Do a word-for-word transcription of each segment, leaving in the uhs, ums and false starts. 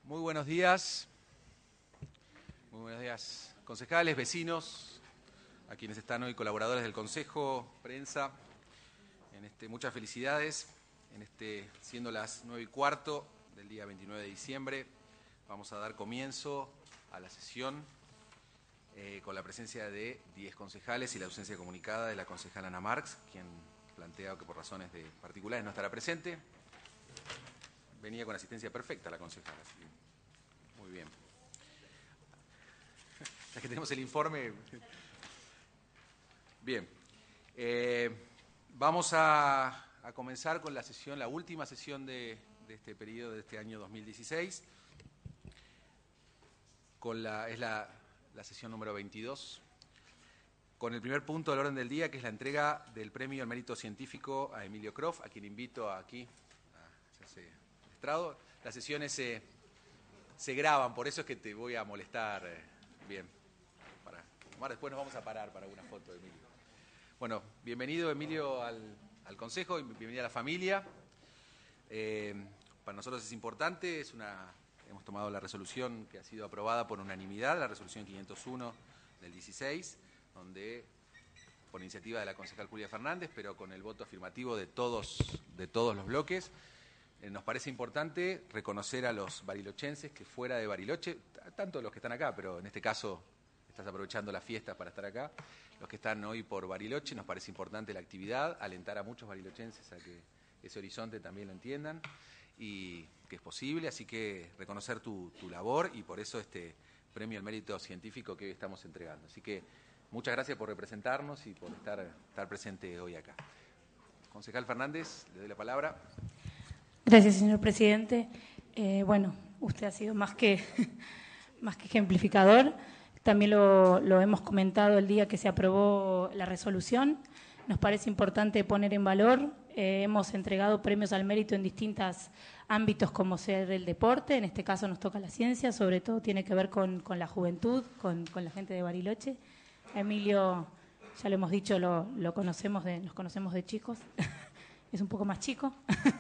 Muy buenos días. Muy buenos días, concejales, vecinos, a quienes están hoy colaboradores del Consejo, prensa. En este, muchas felicidades. En este, siendo las nueve y cuarto del día veintinueve de diciembre, vamos a dar comienzo a la sesión eh, con la presencia de diez concejales y la ausencia comunicada de la concejala Ana Marx, quien plantea que por razones de particulares no estará presente. Venía con asistencia perfecta la concejala. Así. Muy bien. Ya que tenemos el informe. Bien. Eh, vamos a, a comenzar con la sesión, la última sesión de, de este periodo, de este año dos mil dieciséis. Con la, es la, la sesión número veintidós. Con el primer punto del orden del día, que es la entrega del premio al mérito científico a Emilio Croft, a quien invito aquí a hacerse estrado. Las sesiones se, se graban, por eso es que te voy a molestar. Eh, bien, para, después nos vamos a parar para una foto de Emilio. Bueno, bienvenido Emilio al, al Consejo, y bienvenida a la familia. Eh, para nosotros es importante, es una, hemos tomado la resolución que ha sido aprobada por unanimidad, la resolución quinientos uno del dieciséis, donde, por iniciativa de la concejal Julia Fernández, pero con el voto afirmativo de todos, de todos los bloques, eh, nos parece importante reconocer a los barilochenses que fuera de Bariloche, tanto los que están acá, pero en este caso estás aprovechando las fiestas para estar acá, los que están hoy por Bariloche, nos parece importante la actividad, alentar a muchos barilochenses a que ese horizonte también lo entiendan y que es posible, así que reconocer tu, tu labor y por eso este premio al mérito científico que hoy estamos entregando. Así que muchas gracias por representarnos y por estar, estar presente hoy acá. Concejal Fernández, le doy la palabra. Gracias, señor presidente. Eh, bueno, usted ha sido más que, más que ejemplificador. También lo, lo hemos comentado el día que se aprobó la resolución. Nos parece importante poner en valor. Eh, hemos entregado premios al mérito en distintos ámbitos, como ser el deporte. En este caso nos toca la ciencia, sobre todo tiene que ver con, con la juventud, con, con la gente de Bariloche. A Emilio, ya lo hemos dicho, lo, lo conocemos de, nos conocemos de chicos. Es un poco más chico.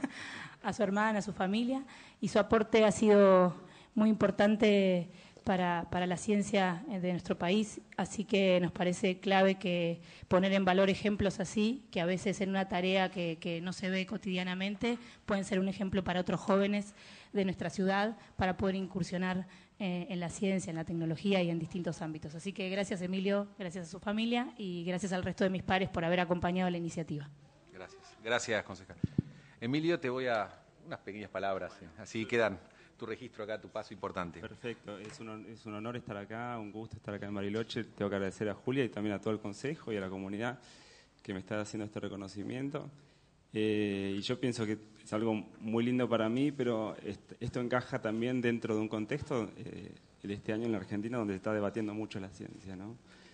A su hermana, a su familia, y su aporte ha sido muy importante para, para la ciencia de nuestro país, así que nos parece clave que poner en valor ejemplos así, que a veces en una tarea que, que no se ve cotidianamente, pueden ser un ejemplo para otros jóvenes de nuestra ciudad, para poder incursionar eh, en la ciencia, en la tecnología y en distintos ámbitos. Así que gracias, Emilio, gracias a su familia y gracias al resto de mis pares por haber acompañado la iniciativa. Gracias, gracias, concejal. Emilio, te voy a unas pequeñas palabras, ¿eh? Así quedan tu registro acá, tu paso importante. Perfecto, es un, es un honor estar acá, un gusto estar acá en Bariloche. Tengo que agradecer a Julia y también a todo el Consejo y a la comunidad que me está haciendo este reconocimiento. Eh, y yo pienso que es algo muy lindo para mí, pero est- esto encaja también dentro de un contexto eh, de este año en la Argentina donde se está debatiendo mucho la ciencia, ¿no?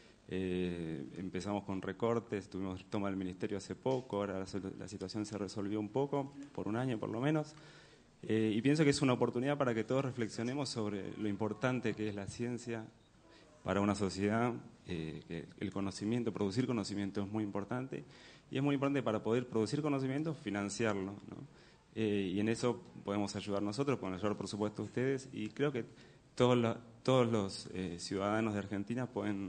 Eh, empezamos con recortes, tuvimos toma del ministerio hace poco, ahora la, la situación se resolvió un poco, por un año por lo menos, eh, y pienso que es una oportunidad para que todos reflexionemos sobre lo importante que es la ciencia para una sociedad, eh, que el conocimiento, producir conocimiento es muy importante, y es muy importante para poder producir conocimiento, financiarlo, ¿no? Eh, y en eso podemos ayudar nosotros, podemos ayudar por supuesto ustedes, y creo que todos, la, todos los eh, ciudadanos de Argentina pueden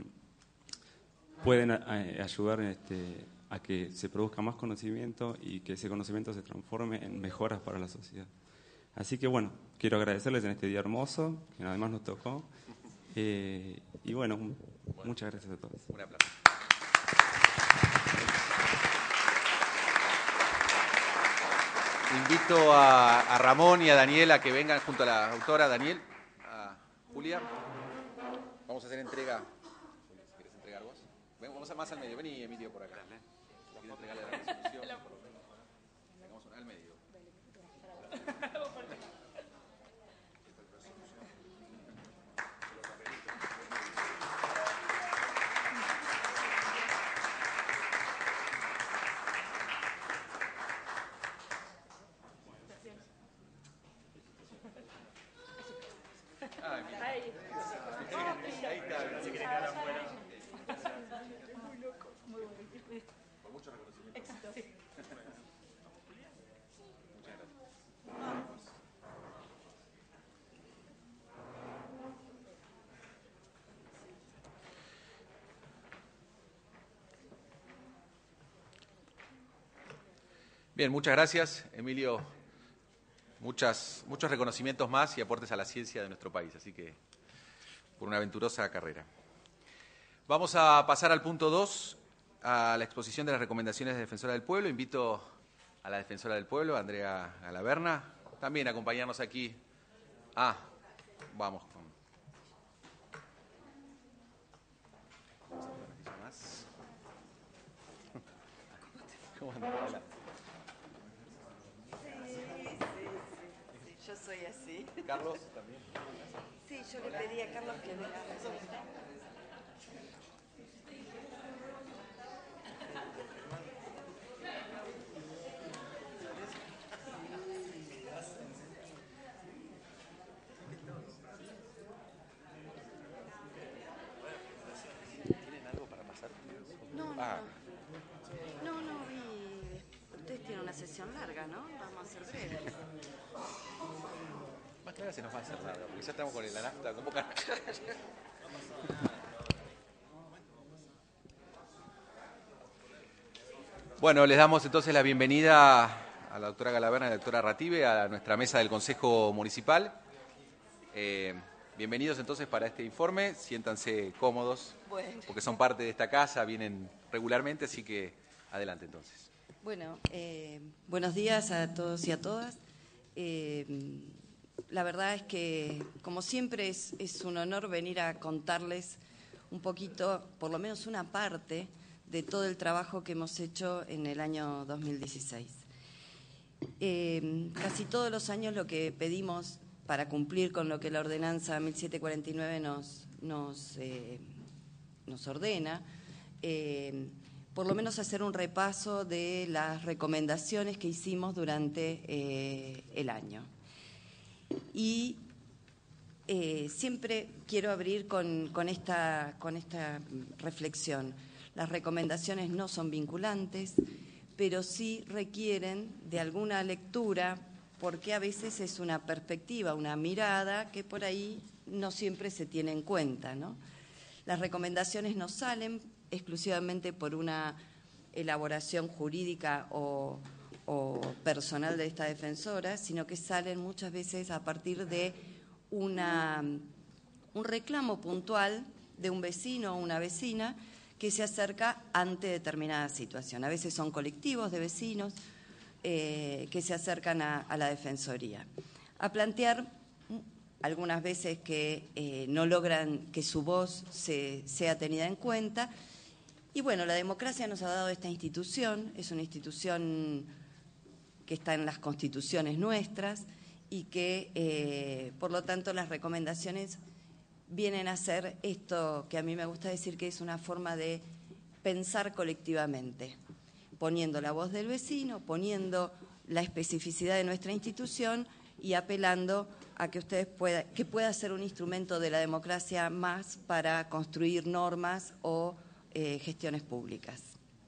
pueden a, a ayudar este, a que se produzca más conocimiento y que ese conocimiento se transforme en mejoras para la sociedad. Así que bueno, quiero agradecerles en este día hermoso, que además nos tocó, eh, y bueno, bueno, muchas gracias a todos. Un aplauso. Invito a, a Ramón y a Daniel a que vengan junto a la autora. Daniel, a Julia. Vamos a hacer entrega. ¿Quieres entregar vos? Ven, vamos a más al medio. Vení, Emilio, por acá. ¿Quieres entregarle la resolución? Vamos al medio. Ah, mira. Ahí está. Se quiere quedar afuera. Es muy loco. Muy bueno. Por mucho reconocimiento. Éxito. Muchas gracias. Bien, muchas gracias, Emilio. Muchas, muchos reconocimientos más y aportes a la ciencia de nuestro país, así que por una aventurosa carrera. Vamos a pasar al punto dos, a la exposición de las recomendaciones de Defensora del Pueblo. Invito a la Defensora del Pueblo, Andrea Galaverna, también a acompañarnos aquí. Ah, vamos con... ¿Cómo anda? Yo soy así. Carlos también. Sí, yo le pedí a Carlos que venga. ¿Tienen algo para pasar? No, no, Ah, no, no, no vi. Ustedes tienen una sesión larga, ¿no? Vamos a ser breves. más que nada se nos va a hacer nada, porque ya estamos con la nafta como carajo. Bueno, les damos entonces la bienvenida a la doctora Galaverna y a la doctora Rative a nuestra mesa del Consejo Municipal. Eh, bienvenidos entonces para este informe, siéntanse cómodos, Bueno. porque son parte de esta casa, vienen regularmente, así que adelante entonces. Bueno, eh, buenos días a todos y a todas. Eh, la verdad es que, como siempre, es, es un honor venir a contarles un poquito, por lo menos una parte, de todo el trabajo que hemos hecho en el año dos mil dieciséis. Eh, casi todos los años lo que pedimos para cumplir con lo que la ordenanza mil setecientos cuarenta y nueve nos, nos, eh, nos ordena, eh, por lo menos hacer un repaso de las recomendaciones que hicimos durante eh, el año. Y eh, siempre quiero abrir con, con, esta, con esta reflexión. Las recomendaciones no son vinculantes, pero sí requieren de alguna lectura, porque a veces es una perspectiva, una mirada que por ahí no siempre se tiene en cuenta, ¿no? Las recomendaciones no salen exclusivamente por una elaboración jurídica o, o personal de esta defensora, sino que salen muchas veces a partir de una, un reclamo puntual de un vecino o una vecina que se acerca ante determinada situación. A veces son colectivos de vecinos eh, que se acercan a, a la Defensoría a plantear algunas veces que eh, no logran que su voz se, sea tenida en cuenta. Y bueno, la democracia nos ha dado esta institución, es una institución que está en las constituciones nuestras y que, eh, por lo tanto, las recomendaciones vienen a ser esto que a mí me gusta decir que es una forma de pensar colectivamente, poniendo la voz del vecino, poniendo la especificidad de nuestra institución y apelando a que ustedes pueda, que pueda ser un instrumento de la democracia más para construir normas o eh, gestiones públicas.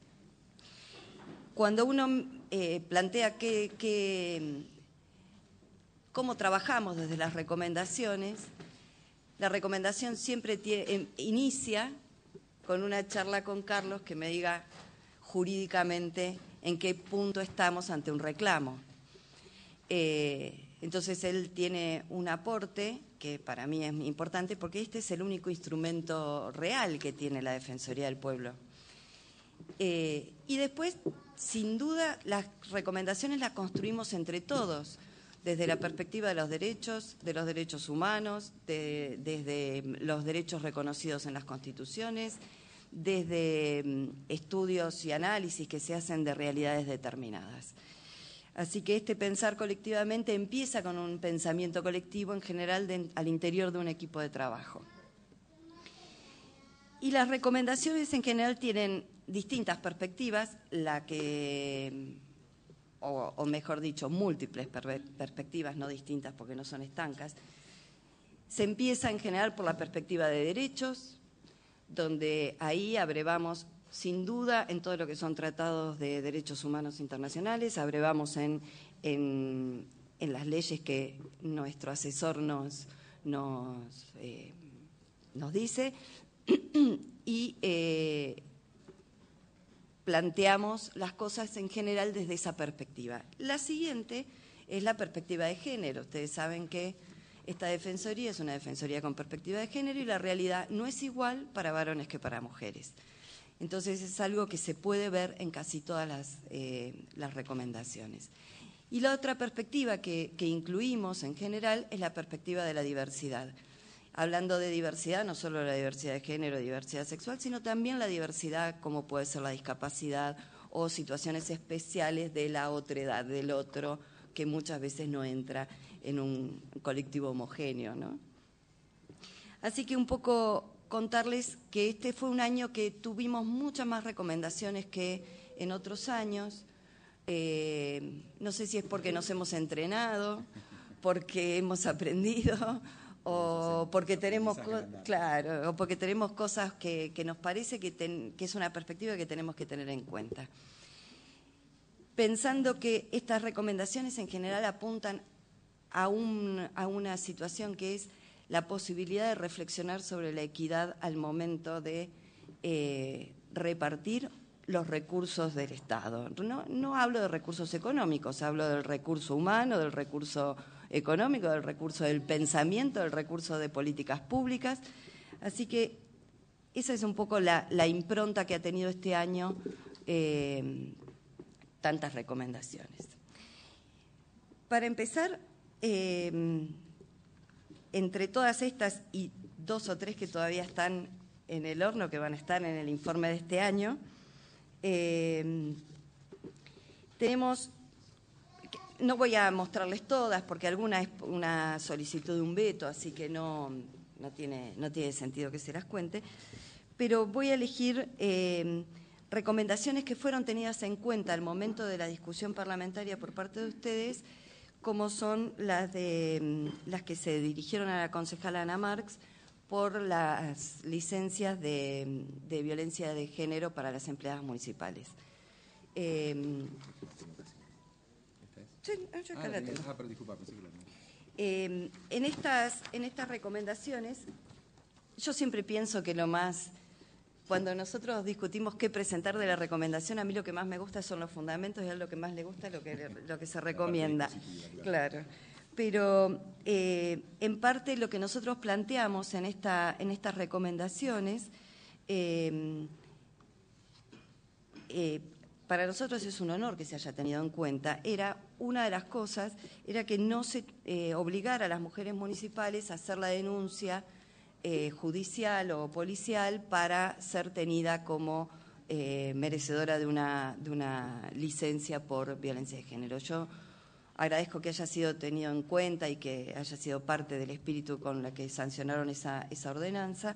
Cuando uno eh, plantea que, que, cómo trabajamos desde las recomendaciones, la recomendación siempre tiene, inicia con una charla con Carlos que me diga jurídicamente en qué punto estamos ante un reclamo. Eh, entonces él tiene un aporte que para mí es importante porque este es el único instrumento real que tiene la Defensoría del Pueblo. Eh, y después, sin duda, las recomendaciones las construimos entre todos, desde la perspectiva de los derechos, de los derechos humanos, de, desde los derechos reconocidos en las constituciones, desde um, estudios y análisis que se hacen de realidades determinadas. Así que este pensar colectivamente empieza con un pensamiento colectivo en general de, al interior de un equipo de trabajo. Y las recomendaciones en general tienen distintas perspectivas, la que... O, o mejor dicho, múltiples per perspectivas, no distintas porque no son estancas. Se empieza en general por la perspectiva de derechos, donde ahí abrevamos sin duda en todo lo que son tratados de derechos humanos internacionales, abrevamos en, en, en las leyes que nuestro asesor nos, nos, eh, nos dice, y eh, planteamos las cosas en general desde esa perspectiva. La siguiente es la perspectiva de género. Ustedes saben que esta defensoría es una defensoría con perspectiva de género y la realidad no es igual para varones que para mujeres. Entonces es algo que se puede ver en casi todas las, eh, las recomendaciones. Y la otra perspectiva que, que incluimos en general es la perspectiva de la diversidad. Hablando de diversidad, no solo la diversidad de género, diversidad sexual, sino también la diversidad como puede ser la discapacidad o situaciones especiales de la otredad, del otro, que muchas veces no entra en un colectivo homogéneo, ¿no? Así que un poco contarles que este fue un año que tuvimos muchas más recomendaciones que en otros años. Eh, no sé si es porque nos hemos entrenado, porque hemos aprendido o porque tenemos, claro, o porque tenemos cosas que, que nos parece que, ten, que es una perspectiva que tenemos que tener en cuenta. Pensando que estas recomendaciones en general apuntan a, un, a una situación que es la posibilidad de reflexionar sobre la equidad al momento de eh, repartir los recursos del Estado. No, no hablo de recursos económicos, hablo del recurso humano, del recurso económico, del recurso del pensamiento, del recurso de políticas públicas. Así que esa es un poco la, la impronta que ha tenido este año eh, tantas recomendaciones. Para empezar, eh, entre todas estas y dos o tres que todavía están en el horno, que van a estar en el informe de este año, eh, tenemos, no voy a mostrarles todas porque alguna es una solicitud de un veto, así que no, no, tiene, no tiene sentido que se las cuente, pero voy a elegir eh, recomendaciones que fueron tenidas en cuenta al momento de la discusión parlamentaria por parte de ustedes, como son las, de, las que se dirigieron a la concejala Ana Marx por las licencias de, de violencia de género para las empleadas municipales. Eh, sí, yo acá la tengo. Ah, pero disculpa, pensé que la eh, en, estas, en estas recomendaciones, yo siempre pienso que lo más... Cuando nosotros discutimos qué presentar de la recomendación, a mí lo que más me gusta son los fundamentos y a lo que más le gusta lo que, lo que se recomienda. Claro. Pero eh, en parte lo que nosotros planteamos en, esta, en estas recomendaciones, eh, eh, para nosotros es un honor que se haya tenido en cuenta, era una de las cosas, era que no se eh, obligara a las mujeres municipales a hacer la denuncia Eh, judicial o policial para ser tenida como eh, merecedora de una, de una licencia por violencia de género. Yo agradezco que haya sido tenido en cuenta y que haya sido parte del espíritu con la que sancionaron esa, esa ordenanza.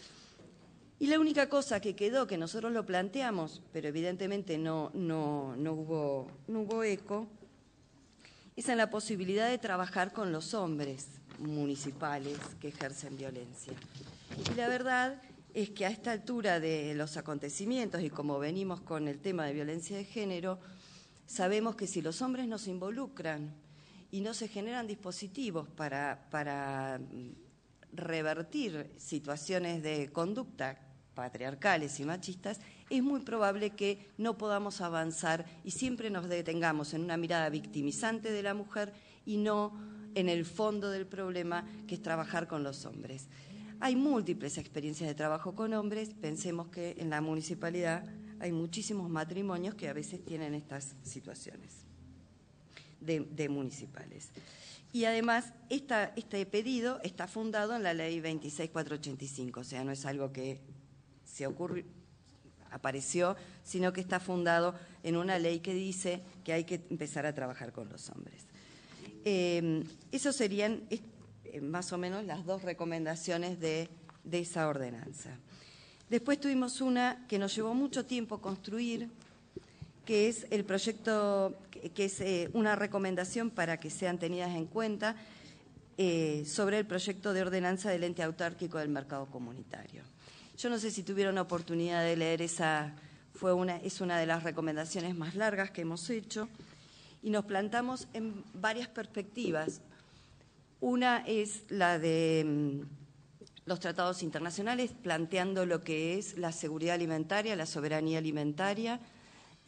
Y la única cosa que quedó, que nosotros lo planteamos, pero evidentemente no, no, no, hubo, no hubo eco, es en la posibilidad de trabajar con los hombres municipales que ejercen violencia. Y la verdad es que a esta altura de los acontecimientos y como venimos con el tema de violencia de género, sabemos que si los hombres no se involucran y no se generan dispositivos para, para revertir situaciones de conducta patriarcales y machistas, es muy probable que no podamos avanzar y siempre nos detengamos en una mirada victimizante de la mujer y no en el fondo del problema, que es trabajar con los hombres. Hay múltiples experiencias de trabajo con hombres, pensemos que en la municipalidad hay muchísimos matrimonios que a veces tienen estas situaciones de, de municipales. Y además, esta, este pedido está fundado en la ley veintiséis mil cuatrocientos ochenta y cinco, o sea, no es algo que se ocurrió, apareció, sino que está fundado en una ley que dice que hay que empezar a trabajar con los hombres. Eh, esos serían eh, más o menos las dos recomendaciones de, de esa ordenanza. Después tuvimos una que nos llevó mucho tiempo construir, que es el proyecto, que, que es eh, una recomendación para que sean tenidas en cuenta eh, sobre el proyecto de ordenanza del ente autárquico del mercado comunitario. Yo no sé si tuvieron oportunidad de leer esa, fue una, es una de las recomendaciones más largas que hemos hecho. Y nos plantamos en varias perspectivas. Una es la de mm, los tratados internacionales, planteando lo que es la seguridad alimentaria, la soberanía alimentaria,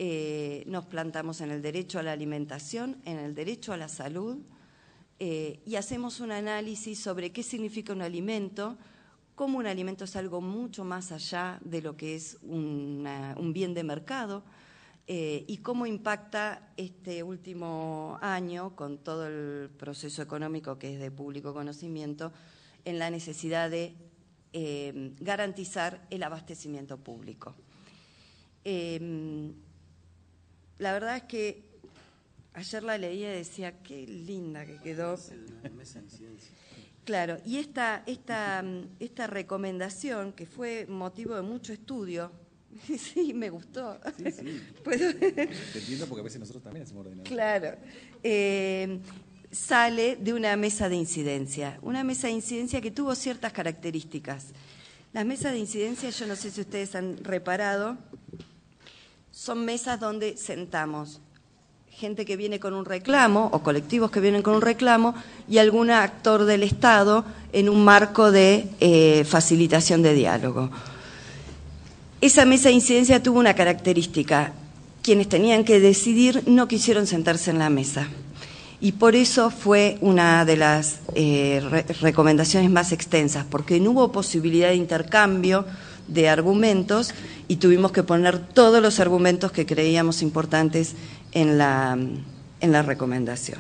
eh, nos plantamos en el derecho a la alimentación, en el derecho a la salud, eh, y hacemos un análisis sobre qué significa un alimento, cómo un alimento es algo mucho más allá de lo que es una, un bien de mercado, eh, y cómo impacta este último año, con todo el proceso económico que es de público conocimiento, en la necesidad de eh, garantizar el abastecimiento público. Eh, la verdad es que ayer la leía y decía, qué linda que quedó. Claro, y esta, esta, esta recomendación, que fue motivo de mucho estudio, sí, me gustó. Sí, sí. ¿Puedo? Te entiendo porque a veces nosotros también hacemos ordenador. Claro. Eh, sale de una mesa de incidencia, una mesa de incidencia que tuvo ciertas características. Las mesas de incidencia, yo no sé si ustedes han reparado, son mesas donde sentamos gente que viene con un reclamo o colectivos que vienen con un reclamo y algún actor del Estado en un marco de eh, facilitación de diálogo. Esa mesa de incidencia tuvo una característica: quienes tenían que decidir no quisieron sentarse en la mesa. Y por eso fue una de las eh, re recomendaciones más extensas, porque no hubo posibilidad de intercambio de argumentos y tuvimos que poner todos los argumentos que creíamos importantes en la, en la recomendación.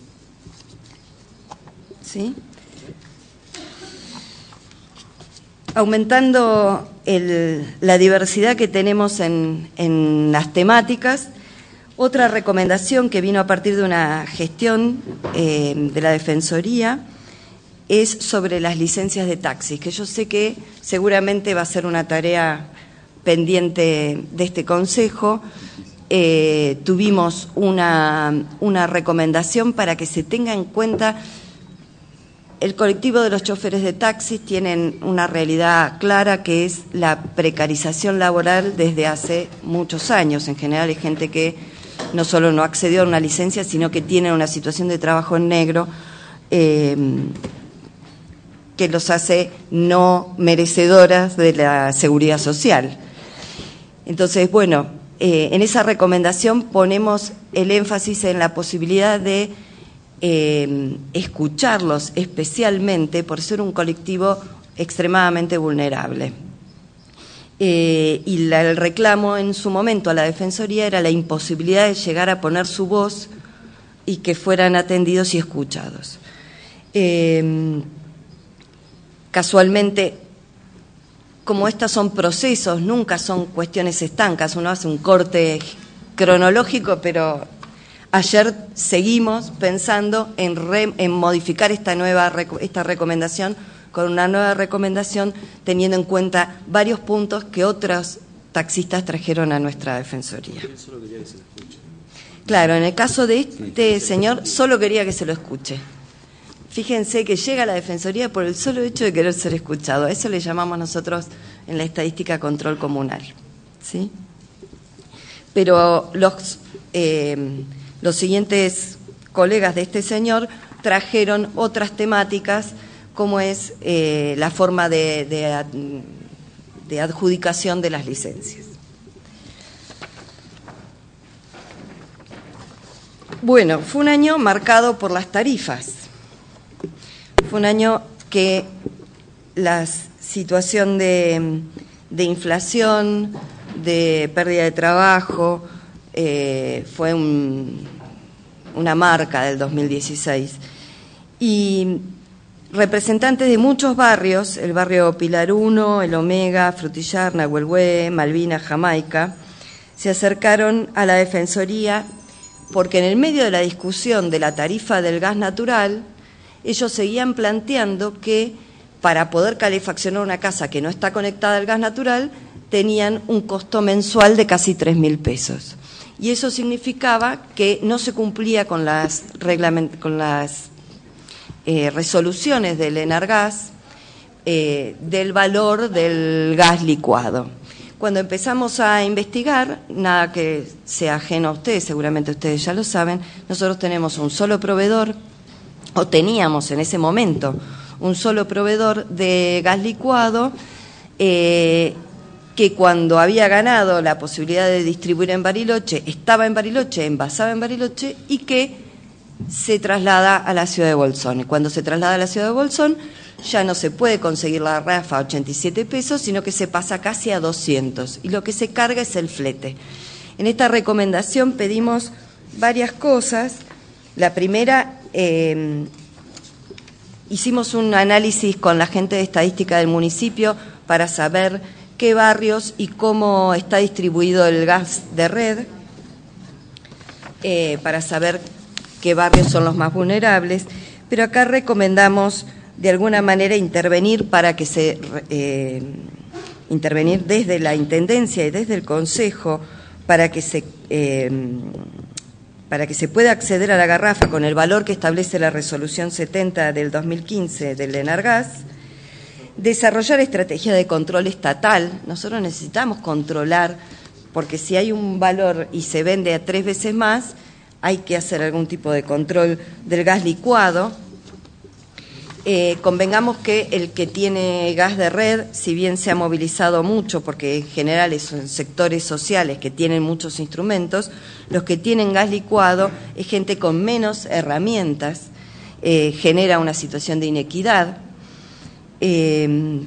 ¿Sí? Aumentando el, la diversidad que tenemos en, en las temáticas, otra recomendación que vino a partir de una gestión eh, de la Defensoría es sobre las licencias de taxis, que yo sé que seguramente va a ser una tarea pendiente de este Consejo. Eh, tuvimos una, una recomendación para que se tenga en cuenta el colectivo de los choferes de taxis. Tienen una realidad clara, que es la precarización laboral desde hace muchos años. En general es gente que no solo no accedió a una licencia, sino que tiene una situación de trabajo en negro eh, que los hace no merecedoras de la seguridad social. Entonces, bueno, eh, en esa recomendación ponemos el énfasis en la posibilidad de eh, escucharlos, especialmente por ser un colectivo extremadamente vulnerable. Eh, y la, el reclamo en su momento a la Defensoría era la imposibilidad de llegar a poner su voz y que fueran atendidos y escuchados. Eh, casualmente, como estos son procesos, nunca son cuestiones estancas, uno hace un corte cronológico, pero ayer seguimos pensando en, re, en modificar esta nueva esta recomendación con una nueva recomendación, teniendo en cuenta varios puntos que otros taxistas trajeron a nuestra Defensoría. Solo quería que se lo escuche. Claro, en el caso de este señor, solo quería que se lo escuche. Fíjense que llega a la Defensoría por el solo hecho de querer ser escuchado. A eso le llamamos nosotros en la estadística control comunal, ¿sí? Pero los, eh, los siguientes colegas de este señor trajeron otras temáticas, como es eh, la forma de, de, de adjudicación de las licencias. Bueno, fue un año marcado por las tarifas. Fue un año que la situación de, de inflación, de pérdida de trabajo, eh, fue un, una marca del dos mil dieciséis. Y representantes de muchos barrios, el barrio Pilar uno, El Omega, Frutillar, Nahuelhue, Malvinas, Jamaica, se acercaron a la Defensoría porque en el medio de la discusión de la tarifa del gas natural, ellos seguían planteando que para poder calefaccionar una casa que no está conectada al gas natural, tenían un costo mensual de casi tres mil pesos. Y eso significaba que no se cumplía con las, con las eh, resoluciones del Enargas eh, del valor del gas licuado. Cuando empezamos a investigar, nada que sea ajeno a ustedes, seguramente ustedes ya lo saben, nosotros tenemos un solo proveedor, o teníamos en ese momento un solo proveedor de gas licuado, eh, que cuando había ganado la posibilidad de distribuir en Bariloche, estaba en Bariloche, envasaba en Bariloche, y que se traslada a la ciudad de Bolsón. Y cuando se traslada a la ciudad de Bolsón, ya no se puede conseguir la garrafa a ochenta y siete pesos, sino que se pasa casi a doscientos, y lo que se carga es el flete. En esta recomendación pedimos varias cosas. La primera, eh, hicimos un análisis con la gente de estadística del municipio para saber qué barrios y cómo está distribuido el gas de red, eh, para saber qué barrios son los más vulnerables, pero acá recomendamos de alguna manera intervenir para que se eh, intervenir desde la Intendencia y desde el Consejo para que se eh, para que se pueda acceder a la garrafa con el valor que establece la resolución setenta del dos mil quince del Enargas. Desarrollar estrategia de control estatal. Nosotros necesitamos controlar, porque si hay un valor y se vende a tres veces más, hay que hacer algún tipo de control del gas licuado. Eh, convengamos que el que tiene gas de red, si bien se ha movilizado mucho, porque en general son sectores sociales que tienen muchos instrumentos, los que tienen gas licuado es gente con menos herramientas, eh, genera una situación de inequidad. Eh,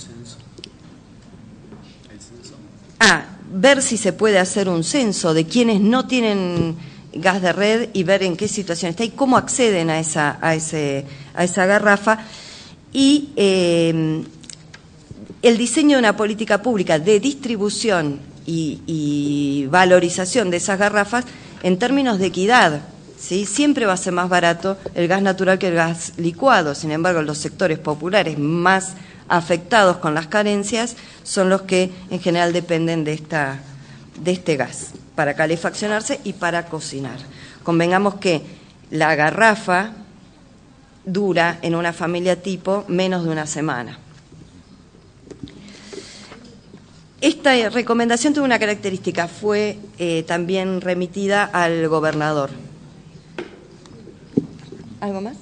ah, ver si se puede hacer un censo de quienes no tienen gas de red y ver en qué situación está y cómo acceden a esa, a ese, a esa garrafa, y eh, el diseño de una política pública de distribución y, y valorización de esas garrafas en términos de equidad. ¿Sí? Siempre va a ser más barato el gas natural que el gas licuado. Sin embargo, los sectores populares más afectados con las carencias son los que en general dependen de, esta, de este gas para calefaccionarse y para cocinar. Convengamos que la garrafa dura en una familia tipo menos de una semana. Esta recomendación tuvo una característica, fue eh, también remitida al gobernador. ¿Algo más?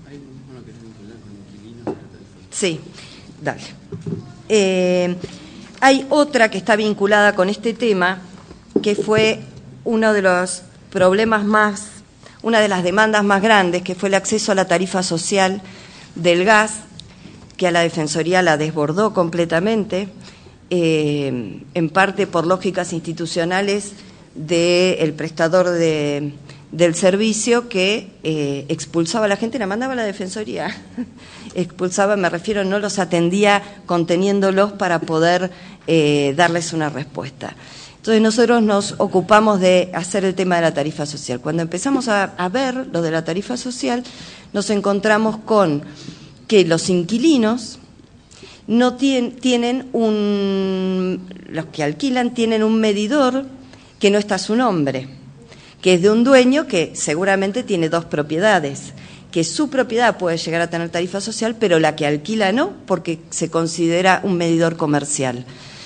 Sí, dale. Eh, hay otra que está vinculada con este tema, que fue uno de los problemas más, una de las demandas más grandes, que fue el acceso a la tarifa social del gas, que a la Defensoría la desbordó completamente, eh, en parte por lógicas institucionales del prestador de... del servicio que eh, expulsaba a la gente, la mandaba a la Defensoría. Expulsaba, me refiero, no los atendía conteniéndolos para poder eh, darles una respuesta. Entonces nosotros nos ocupamos de hacer el tema de la tarifa social. Cuando empezamos a, a ver lo de la tarifa social, nos encontramos con que los inquilinos no tienen, tienen un, los que alquilan tienen un medidor que no está a su nombre, que es de un dueño que seguramente tiene dos propiedades, que su propiedad puede llegar a tener tarifa social, pero la que alquila no, porque se considera un medidor comercial.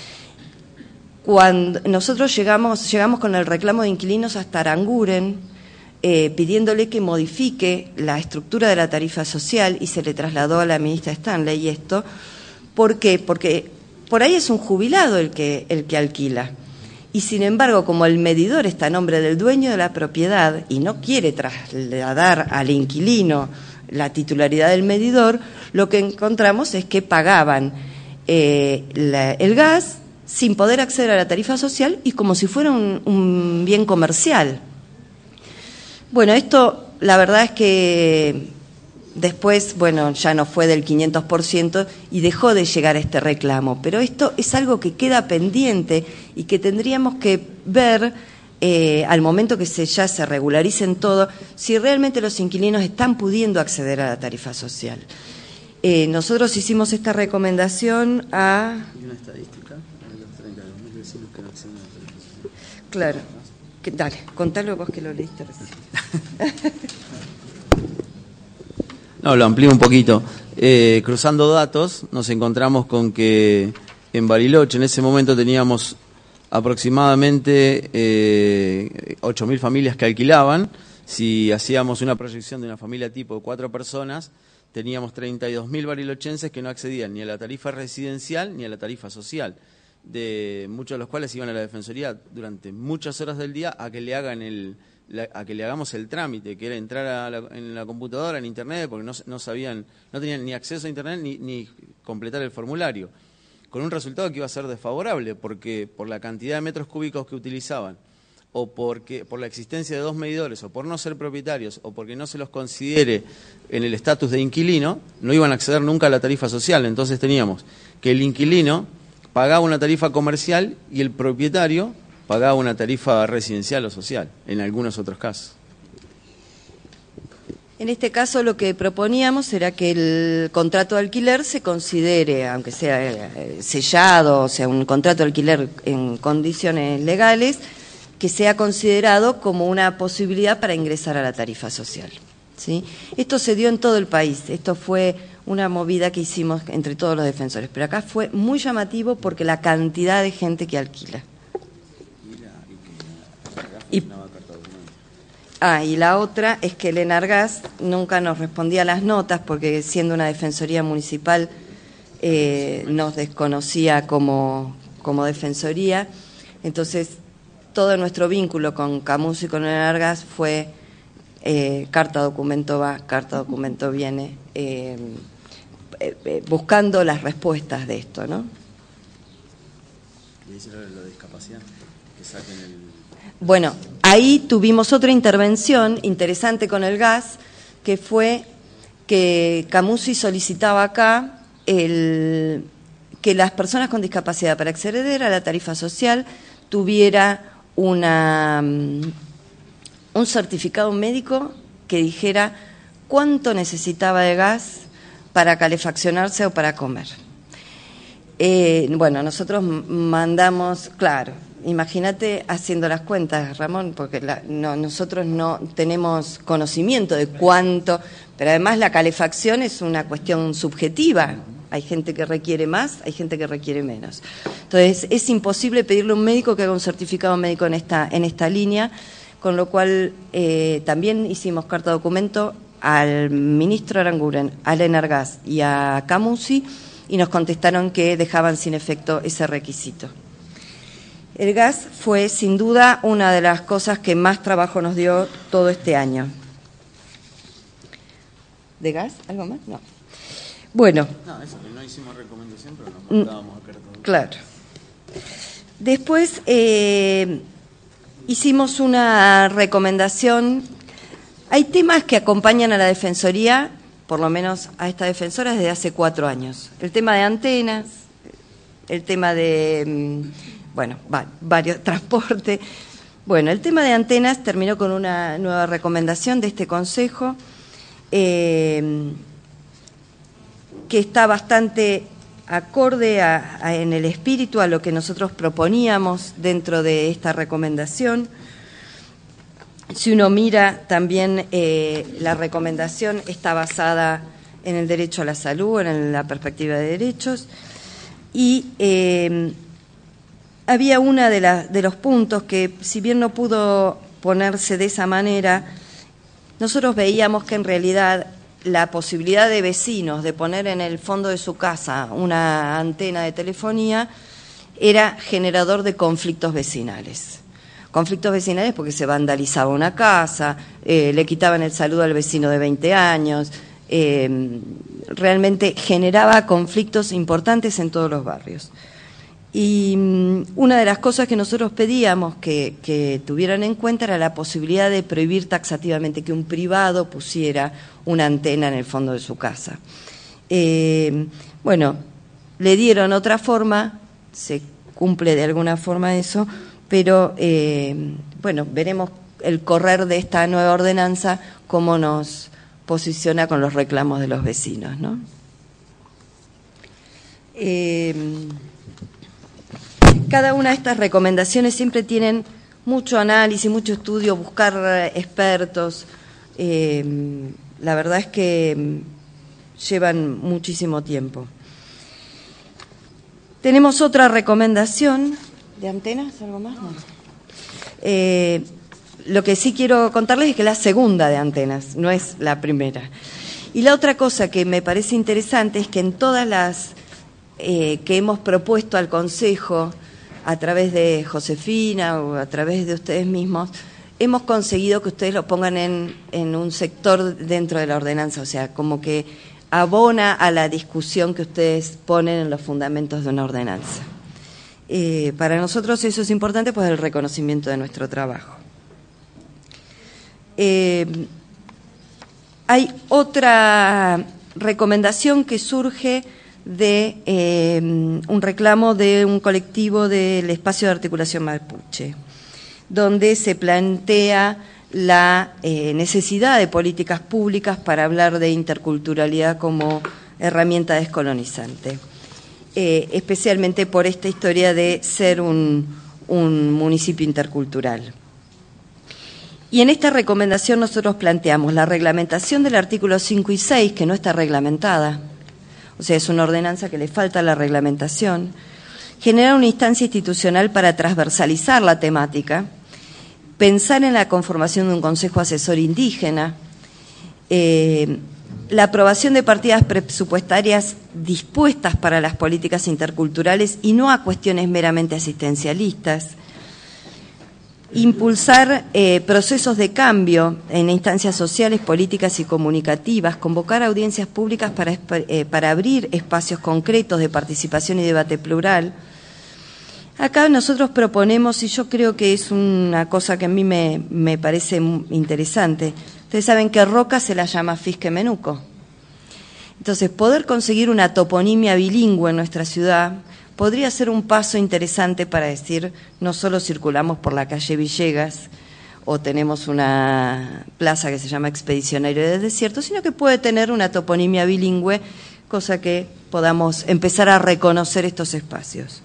Cuando nosotros llegamos, llegamos con el reclamo de inquilinos hasta Aranguren, eh, pidiéndole que modifique la estructura de la tarifa social, y se le trasladó a la ministra Stanley esto. ¿Por qué? Porque por ahí es un jubilado el que, el que alquila. Y sin embargo, como el medidor está a nombre del dueño de la propiedad y no quiere trasladar al inquilino la titularidad del medidor, lo que encontramos es que pagaban eh, la, el gas sin poder acceder a la tarifa social y como si fuera un, un bien comercial. Bueno, esto la verdad es que después, bueno, ya no fue del quinientos por ciento y dejó de llegar a este reclamo, pero esto es algo que queda pendiente y que tendríamos que ver eh, al momento que se, ya se regularicen todo, si realmente los inquilinos están pudiendo acceder a la tarifa social. Eh, nosotros hicimos esta recomendación a... ¿Y una estadística? Los treinta y dos mil vecinos que no acceden a la tarifa social. Claro. Que, dale, contalo vos que lo leíste recién. No, lo amplío un poquito. Eh, cruzando datos, nos encontramos con que en Bariloche en ese momento teníamos aproximadamente eh, ocho mil familias que alquilaban. Si hacíamos una proyección de una familia tipo de cuatro personas, teníamos treinta y dos mil barilochenses que no accedían ni a la tarifa residencial ni a la tarifa social. de muchos de los cuales iban a la Defensoría durante muchas horas del día a que le hagan el la, a que le hagamos el trámite, que era entrar a la, en la computadora, en internet, porque no, no sabían, no tenían ni acceso a internet ni, ni completar el formulario, con un resultado que iba a ser desfavorable, porque por la cantidad de metros cúbicos que utilizaban, o porque por la existencia de dos medidores, o por no ser propietarios, o porque no se los considere en el estatus de inquilino, no iban a acceder nunca a la tarifa social. Entonces teníamos que el inquilino pagaba una tarifa comercial y el propietario pagaba una tarifa residencial o social, en algunos otros casos. En este caso lo que proponíamos era que el contrato de alquiler se considere, aunque sea sellado, o sea, un contrato de alquiler en condiciones legales, que sea considerado como una posibilidad para ingresar a la tarifa social, ¿sí? Esto se dio en todo el país, esto fue una movida que hicimos entre todos los defensores, pero acá fue muy llamativo porque la cantidad de gente que alquila. Y, ah, y la otra es que el Enargas nunca nos respondía a las notas porque siendo una defensoría municipal eh, nos desconocía como, como defensoría, entonces todo nuestro vínculo con Camus y con el Enargas fue eh, carta, documento va, carta, documento viene, eh, eh, eh, buscando las respuestas de esto, ¿no? ¿Y dice lo de discapacidad? Que saquen el... Bueno, ahí tuvimos otra intervención interesante con el gas, que fue que Camusi solicitaba acá el, que las personas con discapacidad para acceder a la tarifa social tuviera una, un certificado médico que dijera cuánto necesitaba de gas para calefaccionarse o para comer. Eh, bueno, nosotros mandamos, claro, imagínate haciendo las cuentas, Ramón, porque la, no, nosotros no tenemos conocimiento de cuánto, pero además la calefacción es una cuestión subjetiva. Hay gente que requiere más, hay gente que requiere menos. Entonces, es imposible pedirle a un médico que haga un certificado médico en esta, en esta línea, con lo cual eh, también hicimos carta documento al ministro Aranguren, al Enargas y a Camusi, y nos contestaron que dejaban sin efecto ese requisito. El gas fue, sin duda, una de las cosas que más trabajo nos dio todo este año. ¿De gas? ¿Algo más? No. Bueno. No, eso, no hicimos recomendación, pero nos mandábamos a carta. Claro. Después eh, hicimos una recomendación. Hay temas que acompañan a la Defensoría, por lo menos a esta defensora, desde hace cuatro años. El tema de antenas, el tema de, bueno, va, varios, transporte. Bueno, el tema de antenas terminó con una nueva recomendación de este Consejo, eh, que está bastante acorde a, a, en el espíritu a lo que nosotros proponíamos dentro de esta recomendación. Si uno mira también eh, la recomendación está basada en el derecho a la salud, en la perspectiva de derechos, y eh, había una de, la, de los puntos que, si bien no pudo ponerse de esa manera, nosotros veíamos que en realidad la posibilidad de vecinos de poner en el fondo de su casa una antena de telefonía era generador de conflictos vecinales. Conflictos vecinales porque se vandalizaba una casa, eh, le quitaban el saludo al vecino de veinte años, eh, realmente generaba conflictos importantes en todos los barrios. Y um, una de las cosas que nosotros pedíamos que, que tuvieran en cuenta era la posibilidad de prohibir taxativamente que un privado pusiera una antena en el fondo de su casa. Eh, bueno, le dieron otra forma, se cumple de alguna forma eso, pero eh, bueno, veremos el correr de esta nueva ordenanza cómo nos posiciona con los reclamos de los vecinos, ¿no? Eh, cada una de estas recomendaciones siempre tienen mucho análisis, mucho estudio, buscar expertos. Eh, la verdad es que llevan muchísimo tiempo. Tenemos otra recomendación. ¿De antenas? ¿Algo más? No. Eh, lo que sí quiero contarles es que es la segunda de antenas, no es la primera. Y la otra cosa que me parece interesante es que en todas las eh, que hemos propuesto al Consejo a través de Josefina o a través de ustedes mismos, hemos conseguido que ustedes lo pongan en, en un sector dentro de la ordenanza, o sea, como que abona a la discusión que ustedes ponen en los fundamentos de una ordenanza. Eh, para nosotros eso es importante, pues el reconocimiento de nuestro trabajo. Eh, hay otra recomendación que surge de eh, un reclamo de un colectivo del Espacio de Articulación Mapuche, donde se plantea la eh, necesidad de políticas públicas para hablar de interculturalidad como herramienta descolonizante, eh, especialmente por esta historia de ser un, un municipio intercultural. Y en esta recomendación nosotros planteamos la reglamentación del artículo cinco y seis, que no está reglamentada, o sea, es una ordenanza que le falta la reglamentación, generar una instancia institucional para transversalizar la temática, pensar en la conformación de un consejo asesor indígena, eh, la aprobación de partidas presupuestarias dispuestas para las políticas interculturales y no a cuestiones meramente asistencialistas, impulsar eh, procesos de cambio en instancias sociales, políticas y comunicativas, convocar audiencias públicas para, eh, para abrir espacios concretos de participación y debate plural. Acá nosotros proponemos, y yo creo que es una cosa que a mí me, me parece interesante, ustedes saben que Roca se la llama Fisque Menuco. Entonces, poder conseguir una toponimia bilingüe en nuestra ciudad podría ser un paso interesante para decir, no solo circulamos por la calle Villegas o tenemos una plaza que se llama Expedicionario del Desierto, sino que puede tener una toponimia bilingüe, cosa que podamos empezar a reconocer estos espacios.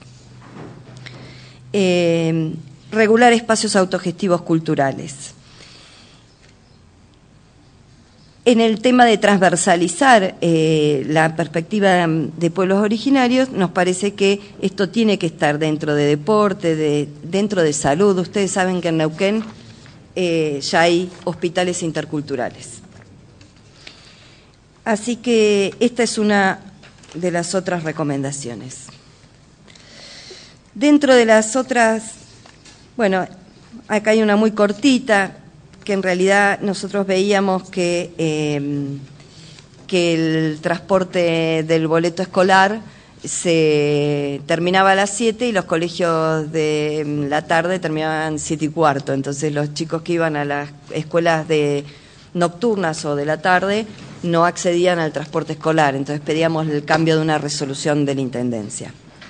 Eh, regular espacios autogestivos culturales. En el tema de transversalizar eh, la perspectiva de pueblos originarios, nos parece que esto tiene que estar dentro de deporte, de, dentro de salud. Ustedes saben que en Neuquén eh, ya hay hospitales interculturales. Así que esta es una de las otras recomendaciones. Dentro de las otras, bueno, acá hay una muy cortita, que en realidad nosotros veíamos que, eh, que el transporte del boleto escolar se terminaba a las siete y los colegios de la tarde terminaban siete y cuarto. Entonces los chicos que iban a las escuelas de nocturnas o de la tarde no accedían al transporte escolar. Entonces pedíamos el cambio de una resolución de la Intendencia.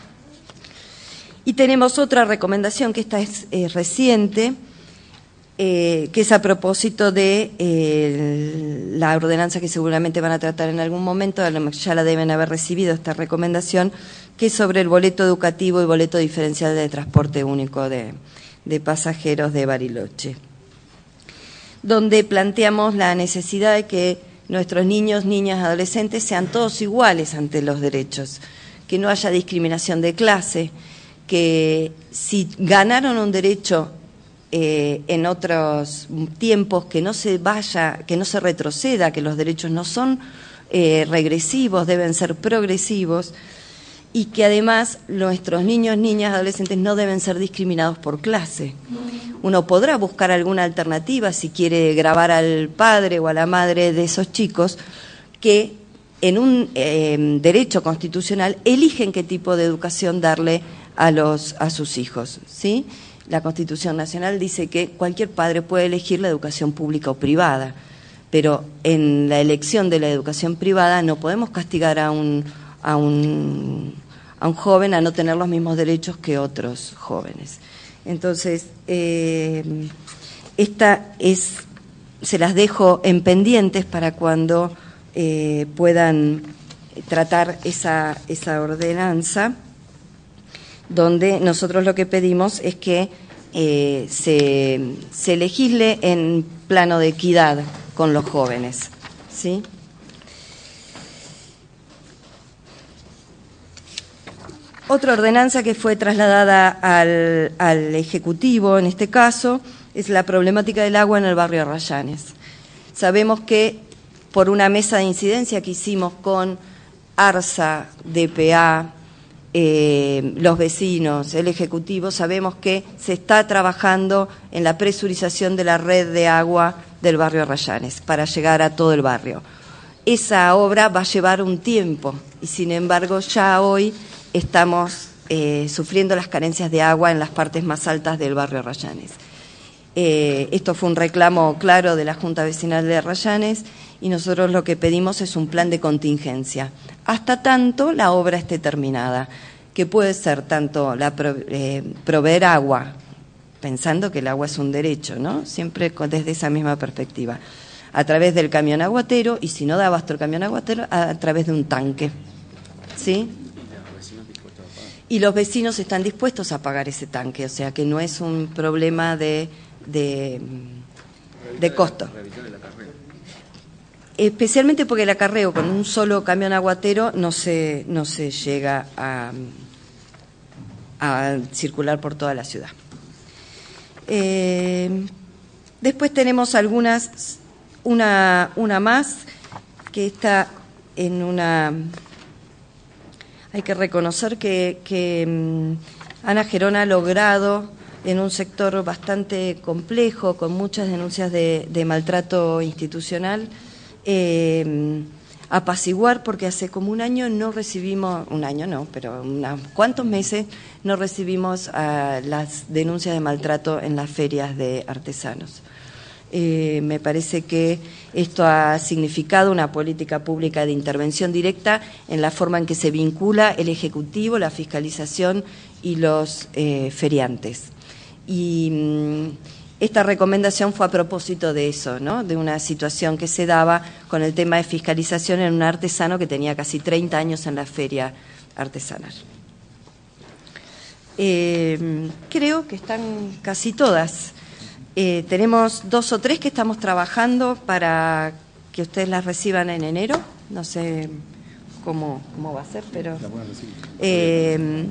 Y tenemos otra recomendación, que esta es eh, reciente, Eh, que es a propósito de eh, la ordenanza que seguramente van a tratar en algún momento, ya la deben haber recibido esta recomendación, que es sobre el boleto educativo y boleto diferencial de transporte único de, de pasajeros de Bariloche, donde planteamos la necesidad de que nuestros niños, niñas, adolescentes sean todos iguales ante los derechos, que no haya discriminación de clase, que si ganaron un derecho Eh, en otros tiempos, que no se vaya, que no se retroceda, que los derechos no son eh, regresivos, deben ser progresivos, y que además nuestros niños, niñas, adolescentes no deben ser discriminados por clase. Uno podrá buscar alguna alternativa si quiere grabar al padre o a la madre de esos chicos que en un eh, derecho constitucional eligen qué tipo de educación darle a, los, a sus hijos, ¿sí? La Constitución Nacional dice que cualquier padre puede elegir la educación pública o privada, pero en la elección de la educación privada no podemos castigar a un, a un, a un joven a no tener los mismos derechos que otros jóvenes. Entonces, eh, esta es, se las dejo en pendientes para cuando eh, puedan tratar esa, esa ordenanza, donde nosotros lo que pedimos es que eh, se, se legisle en plano de equidad con los jóvenes, ¿sí? Otra ordenanza que fue trasladada al, al Ejecutivo, en este caso, es la problemática del agua en el barrio Arrayanes. Sabemos que por una mesa de incidencia que hicimos con ARSA, D P A, eh, los vecinos, el Ejecutivo, sabemos que se está trabajando en la presurización de la red de agua del barrio Arrayanes para llegar a todo el barrio. Esa obra va a llevar un tiempo y, sin embargo, ya hoy estamos eh, sufriendo las carencias de agua en las partes más altas del barrio Arrayanes. Eh, esto fue un reclamo claro de la Junta Vecinal de Arrayanes y nosotros lo que pedimos es un plan de contingencia, hasta tanto la obra esté terminada, que puede ser tanto la pro, eh, proveer agua, pensando que el agua es un derecho, ¿no? Siempre desde esa misma perspectiva, a través del camión aguatero, y si no da abasto el camión aguatero, a, a través de un tanque, ¿sí? Y los vecinos están dispuestos a pagar ese tanque, o sea que no es un problema de, de, de costo. Especialmente porque el acarreo con un solo camión aguatero no se, no se llega a, a circular por toda la ciudad. Eh, después tenemos algunas, una, una más que está en una... Hay que reconocer que, que um, Ana Gerona ha logrado en un sector bastante complejo, con muchas denuncias de, de maltrato institucional, eh, apaciguar, porque hace como un año no recibimos, un año no, pero unos cuantos meses no recibimos uh, las denuncias de maltrato en las ferias de artesanos. Eh, me parece que esto ha significado una política pública de intervención directa en la forma en que se vincula el Ejecutivo, la fiscalización y los eh, feriantes. Y mmm, esta recomendación fue a propósito de eso, ¿no? De una situación que se daba con el tema de fiscalización en un artesano que tenía casi treinta años en la feria artesanal. Eh, creo que están casi todas. Eh, tenemos dos o tres que estamos trabajando para que ustedes las reciban en enero. No sé cómo, cómo va a ser, pero... Eh,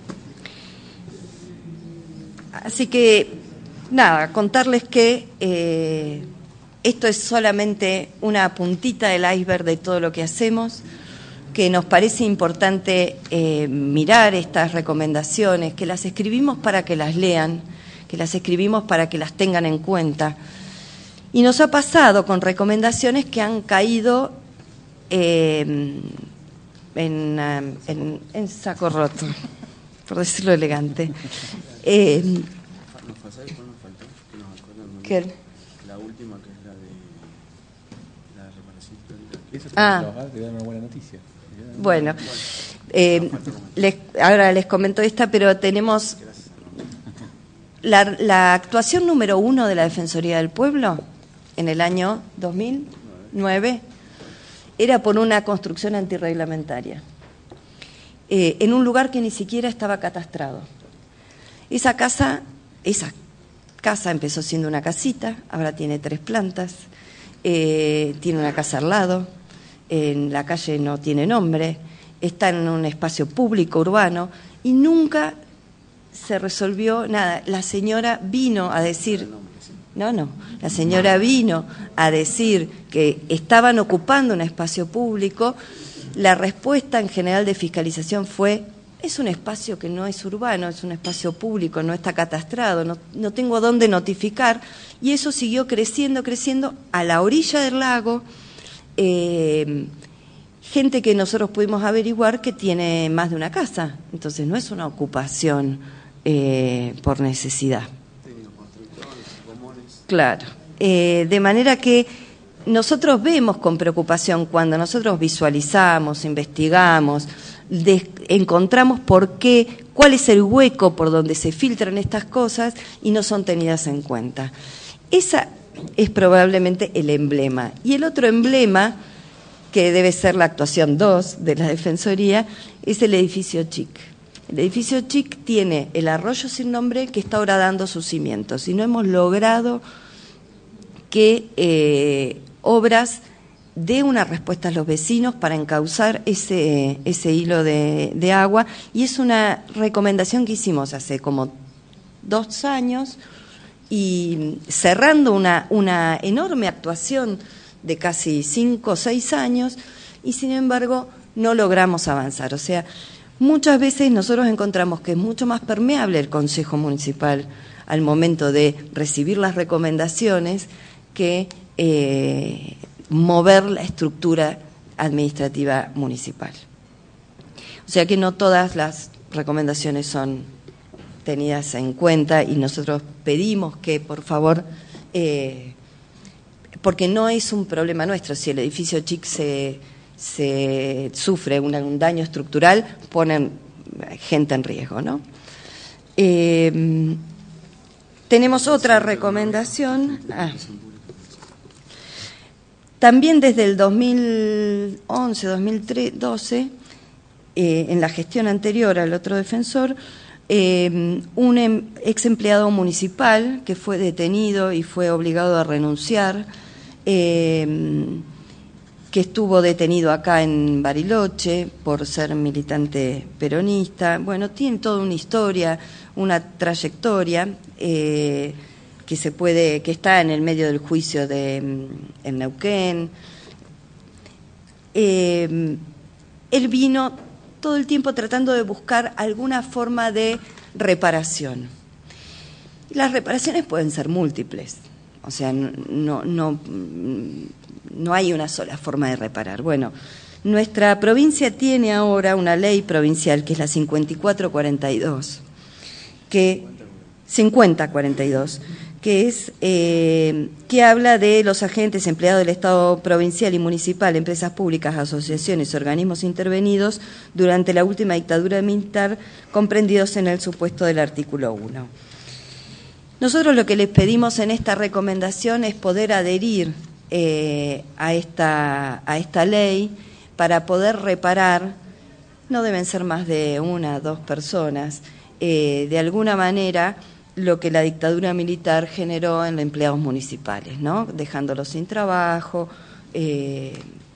así que, nada, contarles que eh, esto es solamente una puntita del iceberg de todo lo que hacemos, que nos parece importante eh, mirar estas recomendaciones, que las escribimos para que las lean, que las escribimos para que las tengan en cuenta. Y nos ha pasado con recomendaciones que han caído eh, en, en, en saco roto, por decirlo elegante. Eh, ¿Qué? La última, que es la de la reparación histórica. Eso Ah. te da una buena noticia. Bueno, eh, les, ahora les comento esta, pero tenemos... La, la actuación número uno de la Defensoría del Pueblo en el año dos mil nueve era por una construcción antirreglamentaria eh, en un lugar que ni siquiera estaba catastrado. Esa casa, esa casa empezó siendo una casita, ahora tiene tres plantas, eh, tiene una casa al lado, en la calle no tiene nombre, está en un espacio público urbano y nunca se resolvió nada. La señora vino a decir, no, no, la señora vino a decir que estaban ocupando un espacio público. La respuesta en general de fiscalización fue, es un espacio que no es urbano, es un espacio público, no está catastrado, no, no tengo dónde notificar. Y eso siguió creciendo, creciendo a la orilla del lago. Eh, gente que nosotros pudimos averiguar que tiene más de una casa, entonces no es una ocupación Eh, por necesidad. Claro. Eh, de manera que nosotros vemos con preocupación cuando nosotros visualizamos, investigamos, de, encontramos por qué, cuál es el hueco por donde se filtran estas cosas y no son tenidas en cuenta. Esa es probablemente el emblema. Y el otro emblema, que debe ser la actuación dos de la Defensoría, es el edificio Chic. El edificio Chic tiene el arroyo sin nombre que está ahora dando sus cimientos y no hemos logrado que eh, obras dé una respuesta a los vecinos para encauzar ese, ese hilo de, de agua, y es una recomendación que hicimos hace como dos años y cerrando una, una enorme actuación de casi cinco o seis años, y sin embargo no logramos avanzar. O sea, muchas veces nosotros encontramos que es mucho más permeable el Consejo Municipal al momento de recibir las recomendaciones que eh, mover la estructura administrativa municipal. O sea que no todas las recomendaciones son tenidas en cuenta y nosotros pedimos que, por favor, eh, porque no es un problema nuestro, si el edificio C I C se, se sufre un, un daño estructural, ponen gente en riesgo, ¿no? Eh, tenemos otra recomendación. Ah. También desde el dos mil once, dos mil doce, eh, en la gestión anterior al otro defensor, eh, un em, ex empleado municipal que fue detenido y fue obligado a renunciar, eh, que estuvo detenido acá en Bariloche por ser militante peronista. Bueno, tiene toda una historia, una trayectoria eh, que se puede, que está en el medio del juicio de en Neuquén. Eh, él vino todo el tiempo tratando de buscar alguna forma de reparación. Las reparaciones pueden ser múltiples, o sea, no, no, no hay una sola forma de reparar. Bueno, nuestra provincia tiene ahora una ley provincial que es la cincuenta y cuatro cuarenta y dos, que cincuenta cuarenta y dos, que es eh, que habla de los agentes empleados del Estado provincial y municipal, empresas públicas, asociaciones, organismos intervenidos durante la última dictadura militar, comprendidos en el supuesto del artículo uno. Nosotros lo que les pedimos en esta recomendación es poder adherir eh, a, esta, a esta ley para poder reparar, no deben ser más de una, dos personas, eh, de alguna manera lo que la dictadura militar generó en los empleados municipales, ¿no? Dejándolos sin trabajo eh,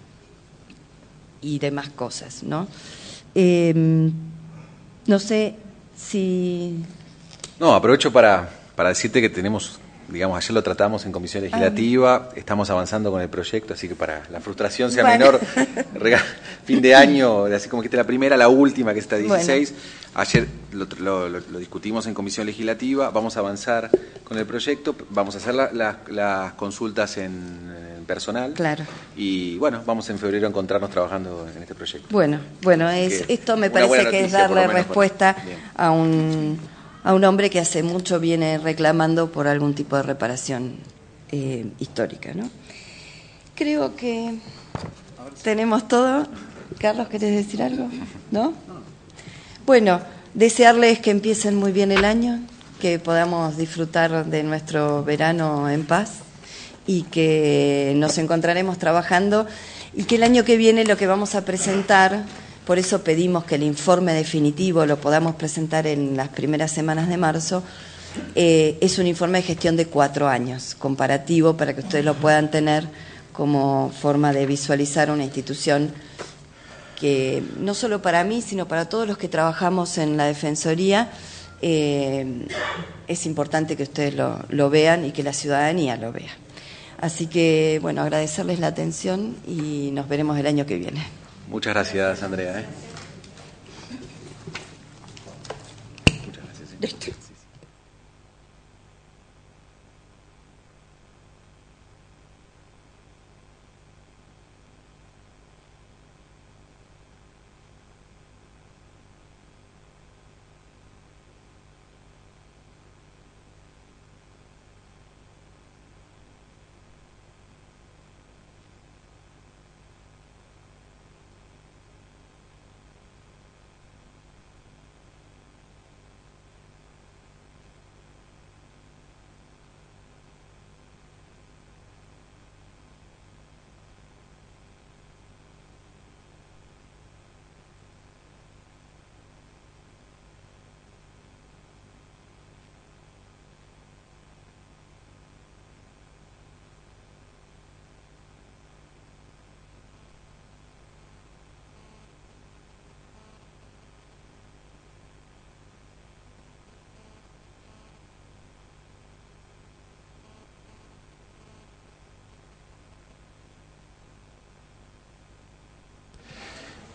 y demás cosas, ¿no? Eh, no sé si... No, aprovecho para, para decirte que tenemos, digamos, ayer lo tratamos en comisión legislativa, ah, estamos avanzando con el proyecto, así que para la frustración sea bueno. menor, fin de año, así como que esta es la primera, la última, que está dieciséis, bueno. Ayer lo, lo, lo, lo discutimos en comisión legislativa, vamos a avanzar con el proyecto, vamos a hacer la, la, las consultas en, en personal. Claro. Y bueno, vamos en febrero a encontrarnos trabajando en este proyecto. Bueno, bueno, es, esto me parece que es darle respuesta para... a un... a un hombre que hace mucho viene reclamando por algún tipo de reparación eh, histórica, ¿no? Creo que tenemos todo. Carlos, ¿querés decir algo? ¿No? Bueno, desearles que empiecen muy bien el año, que podamos disfrutar de nuestro verano en paz y que nos encontraremos trabajando y que el año que viene lo que vamos a presentar... Por eso pedimos que el informe definitivo lo podamos presentar en las primeras semanas de marzo. Eh, es un informe de gestión de cuatro años, comparativo, para que ustedes lo puedan tener como forma de visualizar una institución que, no solo para mí, sino para todos los que trabajamos en la Defensoría, eh, es importante que ustedes lo, lo vean y que la ciudadanía lo vea. Así que, bueno, agradecerles la atención y nos veremos el año que viene. Muchas gracias, Andrea. ¿eh? Muchas gracias. Listo.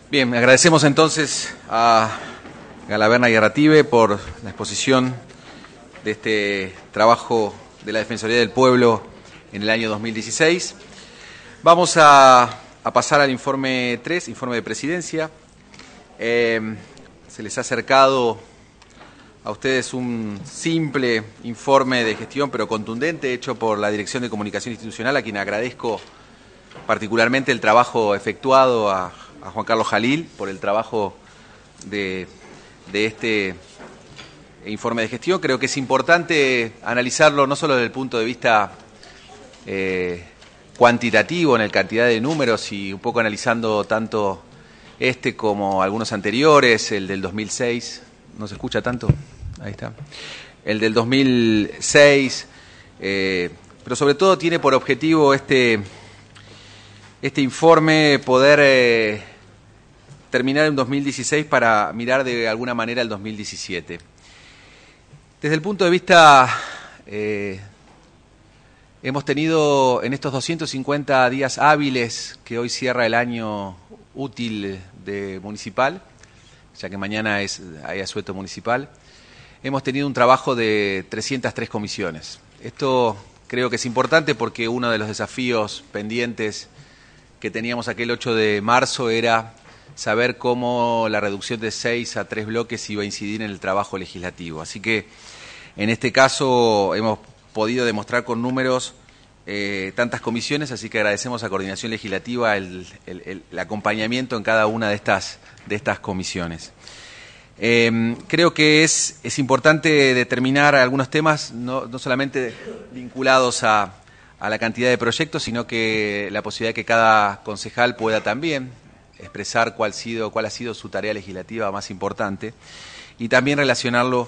Bien, agradecemos entonces a Galaverna y Arrative por la exposición de este trabajo de la Defensoría del Pueblo en el año dos mil dieciséis. Vamos a, a pasar al informe tres, informe de presidencia. Eh, se les ha acercado a ustedes un simple informe de gestión, pero contundente, hecho por la Dirección de Comunicación Institucional, a quien agradezco particularmente el trabajo efectuado a, a Juan Carlos Jalil por el trabajo de, de este informe de gestión. Creo que es importante analizarlo no solo desde el punto de vista eh, cuantitativo, en la cantidad de números, y un poco analizando tanto este como algunos anteriores, el del dos mil seis, ¿no se escucha tanto? Ahí está. El del dos mil seis, eh, pero sobre todo tiene por objetivo este, este informe poder eh, terminar en dos mil dieciséis para mirar de alguna manera el dos mil diecisiete. Desde el punto de vista, eh, hemos tenido en estos doscientos cincuenta días hábiles que hoy cierra el año útil de municipal, ya que mañana es, hay asueto municipal, hemos tenido un trabajo de trescientas tres comisiones. Esto creo que es importante porque uno de los desafíos pendientes que teníamos aquel ocho de marzo era saber cómo la reducción de seis a tres bloques iba a incidir en el trabajo legislativo. Así que en este caso hemos podido demostrar con números eh, tantas comisiones, así que agradecemos a Coordinación Legislativa el, el, el, el acompañamiento en cada una de estas, de estas comisiones. Eh, creo que es, es importante determinar algunos temas, no, no solamente vinculados a, a la cantidad de proyectos, sino que la posibilidad de que cada concejal pueda también expresar cuál, sido, cuál ha sido su tarea legislativa más importante y también relacionarlo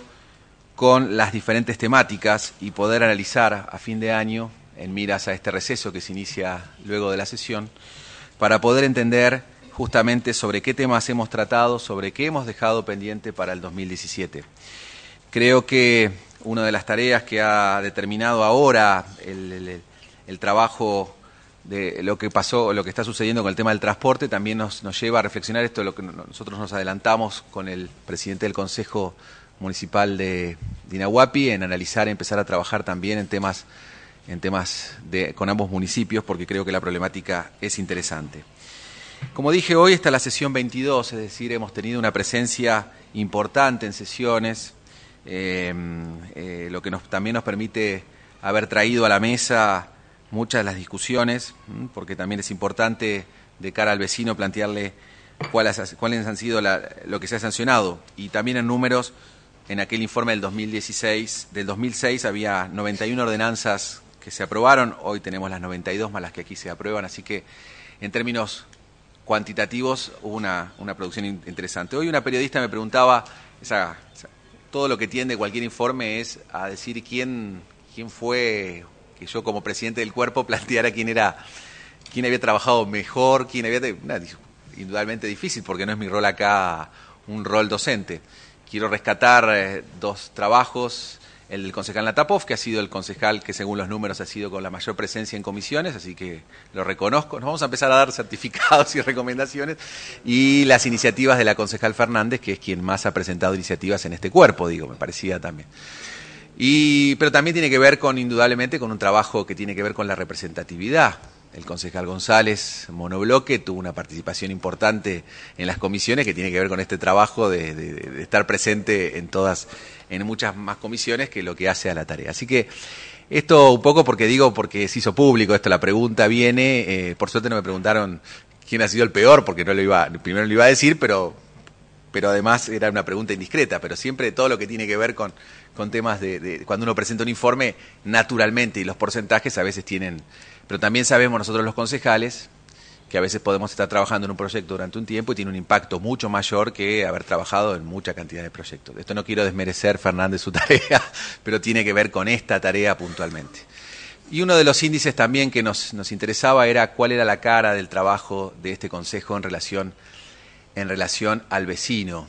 con las diferentes temáticas y poder analizar a fin de año, en miras a este receso que se inicia luego de la sesión, para poder entender justamente sobre qué temas hemos tratado, sobre qué hemos dejado pendiente para el dos mil diecisiete. Creo que una de las tareas que ha determinado ahora el, el, el trabajo de lo que pasó, lo que está sucediendo con el tema del transporte, también nos, nos lleva a reflexionar esto, lo que nosotros nos adelantamos con el presidente del Consejo Municipal de Dinahuapi, en analizar y empezar a trabajar también en temas, en temas de, con ambos municipios, porque creo que la problemática es interesante. Como dije, hoy está la sesión veintidós, es decir, hemos tenido una presencia importante en sesiones, eh, eh, lo que nos, también nos permite haber traído a la mesa muchas de las discusiones, porque también es importante de cara al vecino plantearle cuáles, cuáles han sido la, lo que se ha sancionado. Y también en números, en aquel informe del dos mil dieciséis, del dos mil seis había noventa y una ordenanzas que se aprobaron, hoy tenemos las noventa y dos más las que aquí se aprueban, así que en términos cuantitativos hubo una, una producción interesante. Hoy una periodista me preguntaba, esa, esa, todo lo que tiende cualquier informe es a decir quién, quién fue, que yo como presidente del cuerpo planteara quién era, quién había trabajado mejor, quién había... Nah, indudablemente difícil, porque no es mi rol acá un rol docente. Quiero rescatar eh, dos trabajos, el del concejal Natapov, que ha sido el concejal que según los números ha sido con la mayor presencia en comisiones, así que lo reconozco. Nos vamos a empezar a dar certificados y recomendaciones, y las iniciativas de la concejal Fernández, que es quien más ha presentado iniciativas en este cuerpo, digo, me parecía también. Y, pero también tiene que ver con, indudablemente, con un trabajo que tiene que ver con la representatividad. El concejal González Monobloque tuvo una participación importante en las comisiones que tiene que ver con este trabajo de, de, de estar presente en todas, en muchas más comisiones que lo que hace a la tarea. Así que esto un poco porque digo, porque se hizo público esto, la pregunta viene, eh, por suerte no me preguntaron quién ha sido el peor, porque no lo iba, primero lo iba a decir, pero, pero además era una pregunta indiscreta, pero siempre todo lo que tiene que ver con, con temas de, de cuando uno presenta un informe, naturalmente, y los porcentajes a veces tienen... Pero también sabemos nosotros los concejales que a veces podemos estar trabajando en un proyecto durante un tiempo y tiene un impacto mucho mayor que haber trabajado en mucha cantidad de proyectos. Esto no quiero desmerecer, Fernández, su tarea, pero tiene que ver con esta tarea puntualmente. Y uno de los índices también que nos, nos interesaba era cuál era la cara del trabajo de este consejo en relación, en relación al vecino.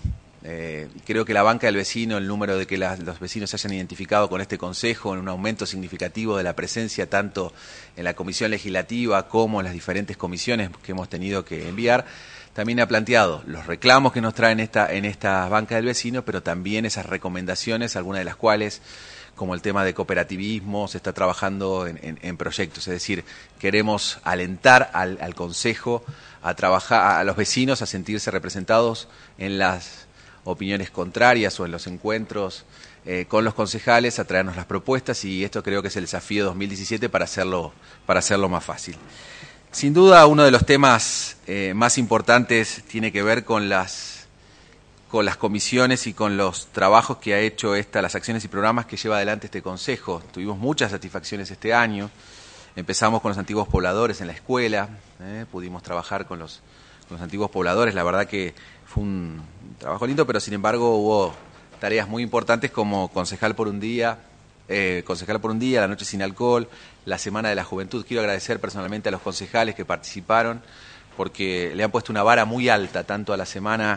Eh, creo que la banca del vecino, el número de que la, los vecinos se hayan identificado con este consejo, en un aumento significativo de la presencia tanto en la comisión legislativa como en las diferentes comisiones que hemos tenido que enviar, también ha planteado los reclamos que nos traen esta, en esta banca del vecino, pero también esas recomendaciones, algunas de las cuales, como el tema de cooperativismo, se está trabajando en, en, en proyectos. Es decir, queremos alentar al, al consejo a trabajar, a los vecinos a sentirse representados en las opiniones contrarias o en los encuentros eh, con los concejales, a traernos las propuestas, y esto creo que es el desafío dos mil diecisiete para hacerlo, para hacerlo más fácil. Sin duda, uno de los temas eh, más importantes tiene que ver con las, con las comisiones y con los trabajos que ha hecho esta, las acciones y programas que lleva adelante este Consejo. Tuvimos muchas satisfacciones este año. Empezamos con los antiguos pobladores en la escuela, eh, pudimos trabajar con los, con los antiguos pobladores, la verdad que fue un trabajo lindo, pero sin embargo hubo tareas muy importantes como concejal por un día, eh, concejal por un día, la noche sin alcohol, la Semana de la Juventud. Quiero agradecer personalmente a los concejales que participaron, porque le han puesto una vara muy alta, tanto a la Semana,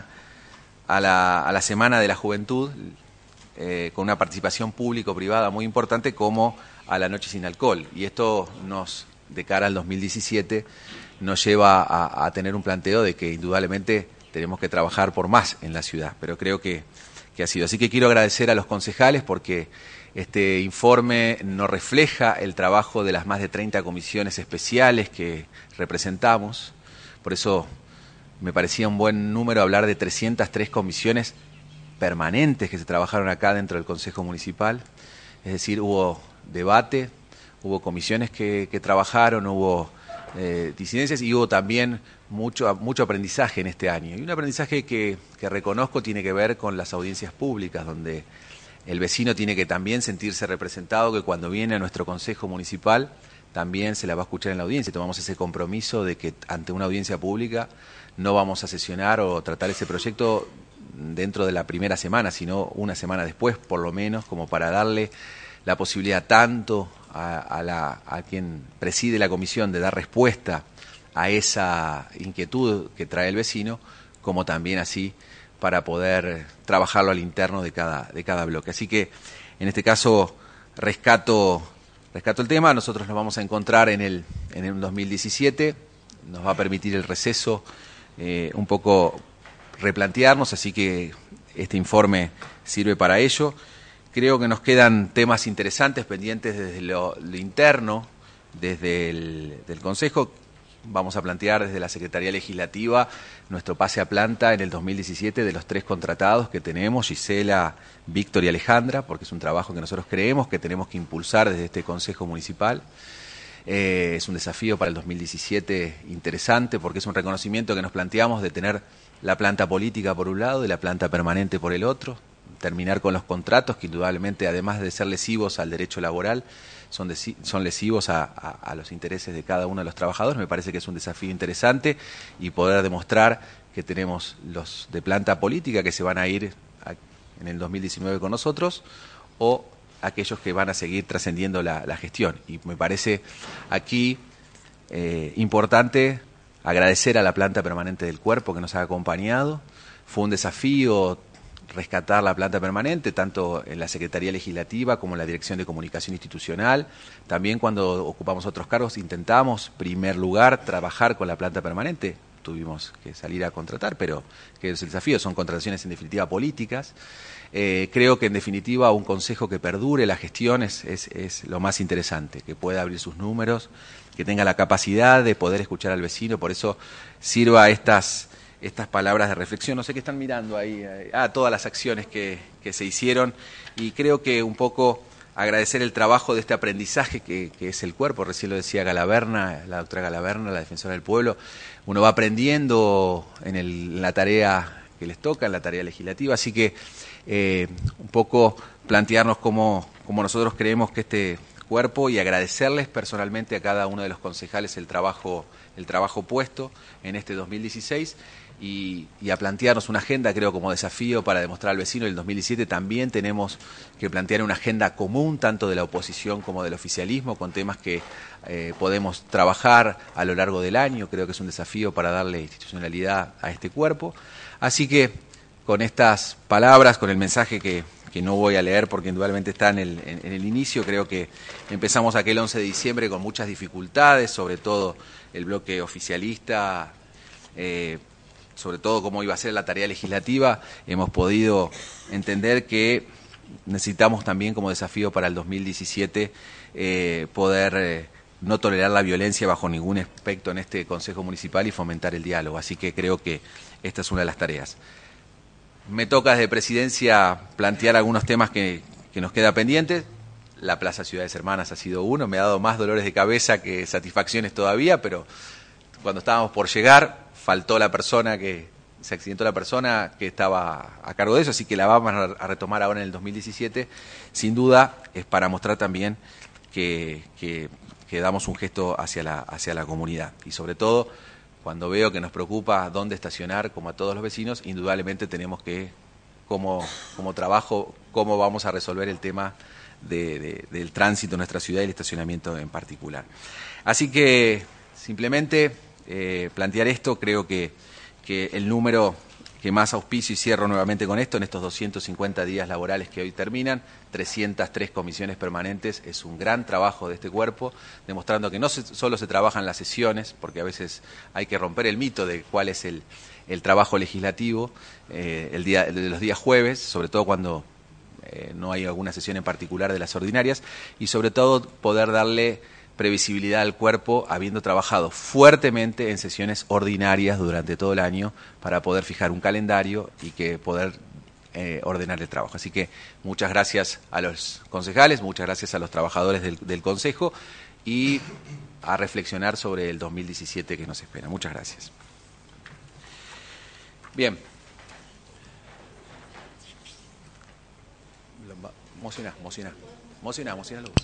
a la, a la Semana de la Juventud, eh, con una participación público-privada muy importante, como a la noche sin alcohol. Y esto nos, de cara al dos mil diecisiete, nos lleva a, a tener un planteo de que indudablemente tenemos que trabajar por más en la ciudad, pero creo que, que ha sido. Así que quiero agradecer a los concejales porque este informe no refleja el trabajo de las más de treinta comisiones especiales que representamos. Por eso me parecía un buen número hablar de trescientas tres comisiones permanentes que se trabajaron acá dentro del Consejo Municipal. Es decir, hubo debate, hubo comisiones que, que trabajaron, hubo eh, disidencias y hubo también mucho, mucho aprendizaje en este año. Y un aprendizaje que, que reconozco tiene que ver con las audiencias públicas, donde el vecino tiene que también sentirse representado, que cuando viene a nuestro Consejo Municipal también se la va a escuchar en la audiencia. Tomamos ese compromiso de que ante una audiencia pública no vamos a sesionar o tratar ese proyecto dentro de la primera semana, sino una semana después, por lo menos, como para darle la posibilidad tanto a, a, la, a quien preside la comisión de dar respuesta a esa inquietud que trae el vecino, como también así para poder trabajarlo al interno de cada, de cada bloque. Así que, en este caso, rescato, rescato el tema. Nosotros nos vamos a encontrar en el, en el dos mil diecisiete, nos va a permitir el receso eh, un poco replantearnos, así que este informe sirve para ello. Creo que nos quedan temas interesantes pendientes desde lo, lo interno, desde el del Consejo. Vamos a plantear desde la Secretaría Legislativa nuestro pase a planta en el dos mil diecisiete de los tres contratados que tenemos, Gisela, Víctor y Alejandra, porque es un trabajo que nosotros creemos que tenemos que impulsar desde este Consejo Municipal. Eh, es un desafío para el dos mil diecisiete interesante, porque es un reconocimiento que nos planteamos de tener la planta política por un lado y la planta permanente por el otro, terminar con los contratos que indudablemente, además de ser lesivos al derecho laboral, son, de, son lesivos a, a, a los intereses de cada uno de los trabajadores. Me parece que es un desafío interesante y poder demostrar que tenemos los de planta política que se van a ir a, en el dos mil diecinueve con nosotros, o aquellos que van a seguir trascendiendo la, la gestión. Y me parece aquí eh, importante agradecer a la planta permanente del Cuerpo que nos ha acompañado. Fue un desafío rescatar la planta permanente, tanto en la Secretaría Legislativa como en la Dirección de Comunicación Institucional. También cuando ocupamos otros cargos intentamos, en primer lugar, trabajar con la planta permanente. Tuvimos que salir a contratar, pero que es el desafío, son contrataciones en definitiva políticas. Eh, creo que en definitiva un consejo que perdure la gestión es, es, es lo más interesante, que pueda abrir sus números, que tenga la capacidad de poder escuchar al vecino. Por eso sirva estas... estas palabras de reflexión. No sé qué están mirando ahí, ah, todas las acciones que, que se hicieron, y creo que un poco agradecer el trabajo de este aprendizaje que, que es el Cuerpo. Recién lo decía Galaverna, la doctora Galaverna, la defensora del pueblo. Uno va aprendiendo en, el, en la tarea que les toca, en la tarea legislativa, así que eh, un poco plantearnos cómo, cómo nosotros creemos que este Cuerpo, y agradecerles personalmente a cada uno de los concejales el trabajo, el trabajo puesto en este dos mil dieciséis, y, y a plantearnos una agenda, creo, como desafío para demostrar al vecino. El dos mil diecisiete también tenemos que plantear una agenda común, tanto de la oposición como del oficialismo, con temas que eh, podemos trabajar a lo largo del año. Creo que es un desafío para darle institucionalidad a este Cuerpo. Así que con estas palabras, con el mensaje que, que no voy a leer porque indudablemente está en el, en, en el inicio. Creo que empezamos aquel once de diciembre con muchas dificultades, sobre todo el bloque oficialista, eh, sobre todo cómo iba a ser la tarea legislativa. Hemos podido entender que necesitamos también como desafío para el dos mil diecisiete eh, poder eh, no tolerar la violencia bajo ningún aspecto en este Consejo Municipal y fomentar el diálogo. Así que creo que esta es una de las tareas. Me toca desde Presidencia plantear algunos temas que, que nos queda pendientes. La Plaza Ciudades Hermanas ha sido uno, me ha dado más dolores de cabeza que satisfacciones todavía, pero cuando estábamos por llegar faltó la persona que, se accidentó la persona que estaba a cargo de eso, así que la vamos a retomar ahora en el dos mil diecisiete. Sin duda es para mostrar también que, que, que damos un gesto hacia la, hacia la comunidad y sobre todo cuando veo que nos preocupa dónde estacionar, como a todos los vecinos, indudablemente tenemos que, como, como trabajo, cómo vamos a resolver el tema de, de, del tránsito en nuestra ciudad y el estacionamiento en particular. Así que, simplemente, eh, plantear esto, creo que, que el número que más auspicio, y cierro nuevamente con esto, en estos doscientos cincuenta días laborales que hoy terminan, trescientas tres comisiones permanentes, es un gran trabajo de este cuerpo, demostrando que no se, solo se trabajan las sesiones, porque a veces hay que romper el mito de cuál es el, el trabajo legislativo, eh, el día, de los días jueves, sobre todo cuando eh, no hay alguna sesión en particular de las ordinarias, y sobre todo poder darle previsibilidad al cuerpo, habiendo trabajado fuertemente en sesiones ordinarias durante todo el año para poder fijar un calendario y que poder eh, ordenar el trabajo. Así que muchas gracias a los concejales, muchas gracias a los trabajadores del, del Consejo y a reflexionar sobre el dos mil diecisiete que nos espera. Muchas gracias. Bien. Mocina, mocina, mocina, mocina la voz.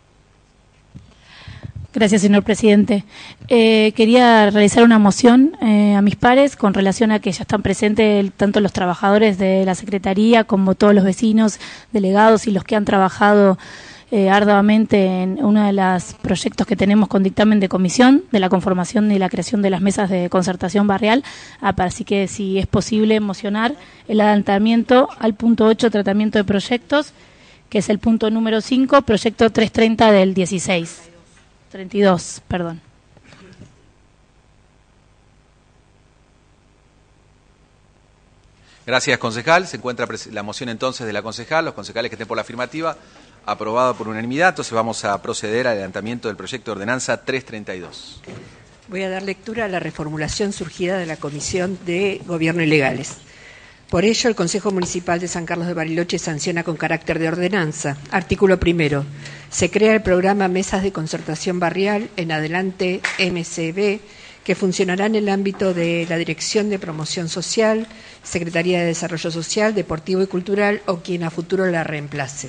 Gracias, señor presidente. Eh, quería realizar una moción eh, a mis pares con relación a que ya están presentes tanto los trabajadores de la Secretaría como todos los vecinos, delegados y los que han trabajado eh, arduamente en uno de los proyectos que tenemos con dictamen de comisión de la conformación y la creación de las mesas de concertación barrial. Ah, así que si es posible mocionar el adelantamiento al punto ocho, tratamiento de proyectos, que es el punto número cinco, proyecto trescientos treinta del dieciséis. treinta y dos, perdón. Gracias, concejal. Se encuentra la moción entonces de la concejal, los concejales que estén por la afirmativa, aprobada por unanimidad. Entonces vamos a proceder al adelantamiento del proyecto de ordenanza trescientos treinta y dos. Voy a dar lectura a la reformulación surgida de la Comisión de Gobierno y Legales. Por ello, el Consejo Municipal de San Carlos de Bariloche sanciona con carácter de ordenanza. Artículo primero. Se crea el programa Mesas de Concertación Barrial, en adelante M C B, que funcionará en el ámbito de la Dirección de Promoción Social, Secretaría de Desarrollo Social, Deportivo y Cultural o quien a futuro la reemplace.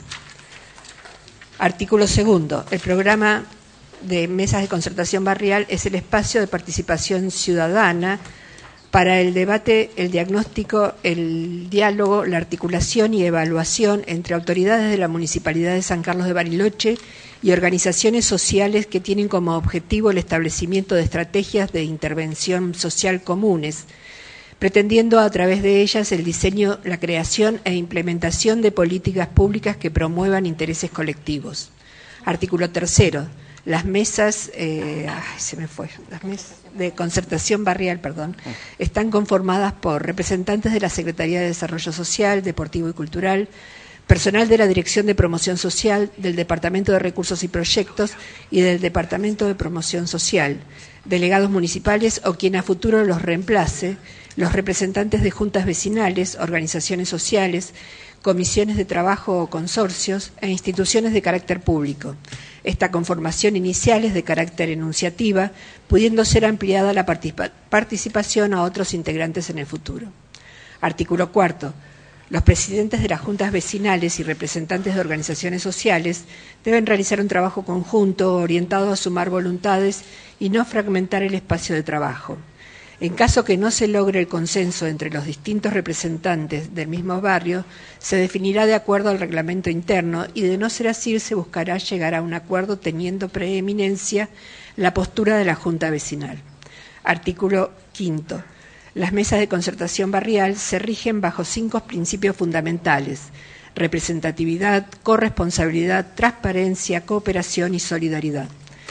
Artículo segundo. El programa de Mesas de Concertación Barrial es el espacio de participación ciudadana para el debate, el diagnóstico, el diálogo, la articulación y evaluación entre autoridades de la Municipalidad de San Carlos de Bariloche y organizaciones sociales que tienen como objetivo el establecimiento de estrategias de intervención social comunes, pretendiendo a través de ellas el diseño, la creación e implementación de políticas públicas que promuevan intereses colectivos. Artículo tercero. Las mesas, eh, ay, se me fue, las mesas de concertación barrial, perdón, están conformadas por representantes de la Secretaría de Desarrollo Social, Deportivo y Cultural, personal de la Dirección de Promoción Social, del Departamento de Recursos y Proyectos y del Departamento de Promoción Social, delegados municipales o quien a futuro los reemplace, los representantes de juntas vecinales, organizaciones sociales, comisiones de trabajo o consorcios e instituciones de carácter público. Esta conformación inicial es de carácter enunciativa, pudiendo ser ampliada la participa- participación a otros integrantes en el futuro. Artículo cuarto. Los presidentes de las juntas vecinales y representantes de organizaciones sociales deben realizar un trabajo conjunto orientado a sumar voluntades y no fragmentar el espacio de trabajo. En caso que no se logre el consenso entre los distintos representantes del mismo barrio, se definirá de acuerdo al reglamento interno y de no ser así se buscará llegar a un acuerdo teniendo preeminencia la postura de la Junta Vecinal. Artículo quinto. Las mesas de concertación barrial se rigen bajo cinco principios fundamentales: representatividad, corresponsabilidad, transparencia, cooperación y solidaridad.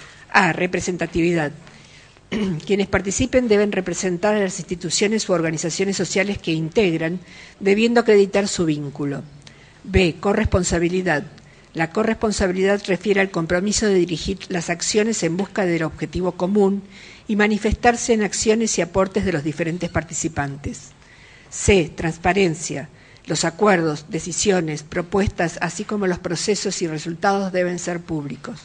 A. Representatividad. Quienes participen deben representar a las instituciones u organizaciones sociales que integran, debiendo acreditar su vínculo. B. Corresponsabilidad. La corresponsabilidad refiere al compromiso de dirigir las acciones en busca del objetivo común y manifestarse en acciones y aportes de los diferentes participantes. C. Transparencia. Los acuerdos, decisiones, propuestas, así como los procesos y resultados deben ser públicos.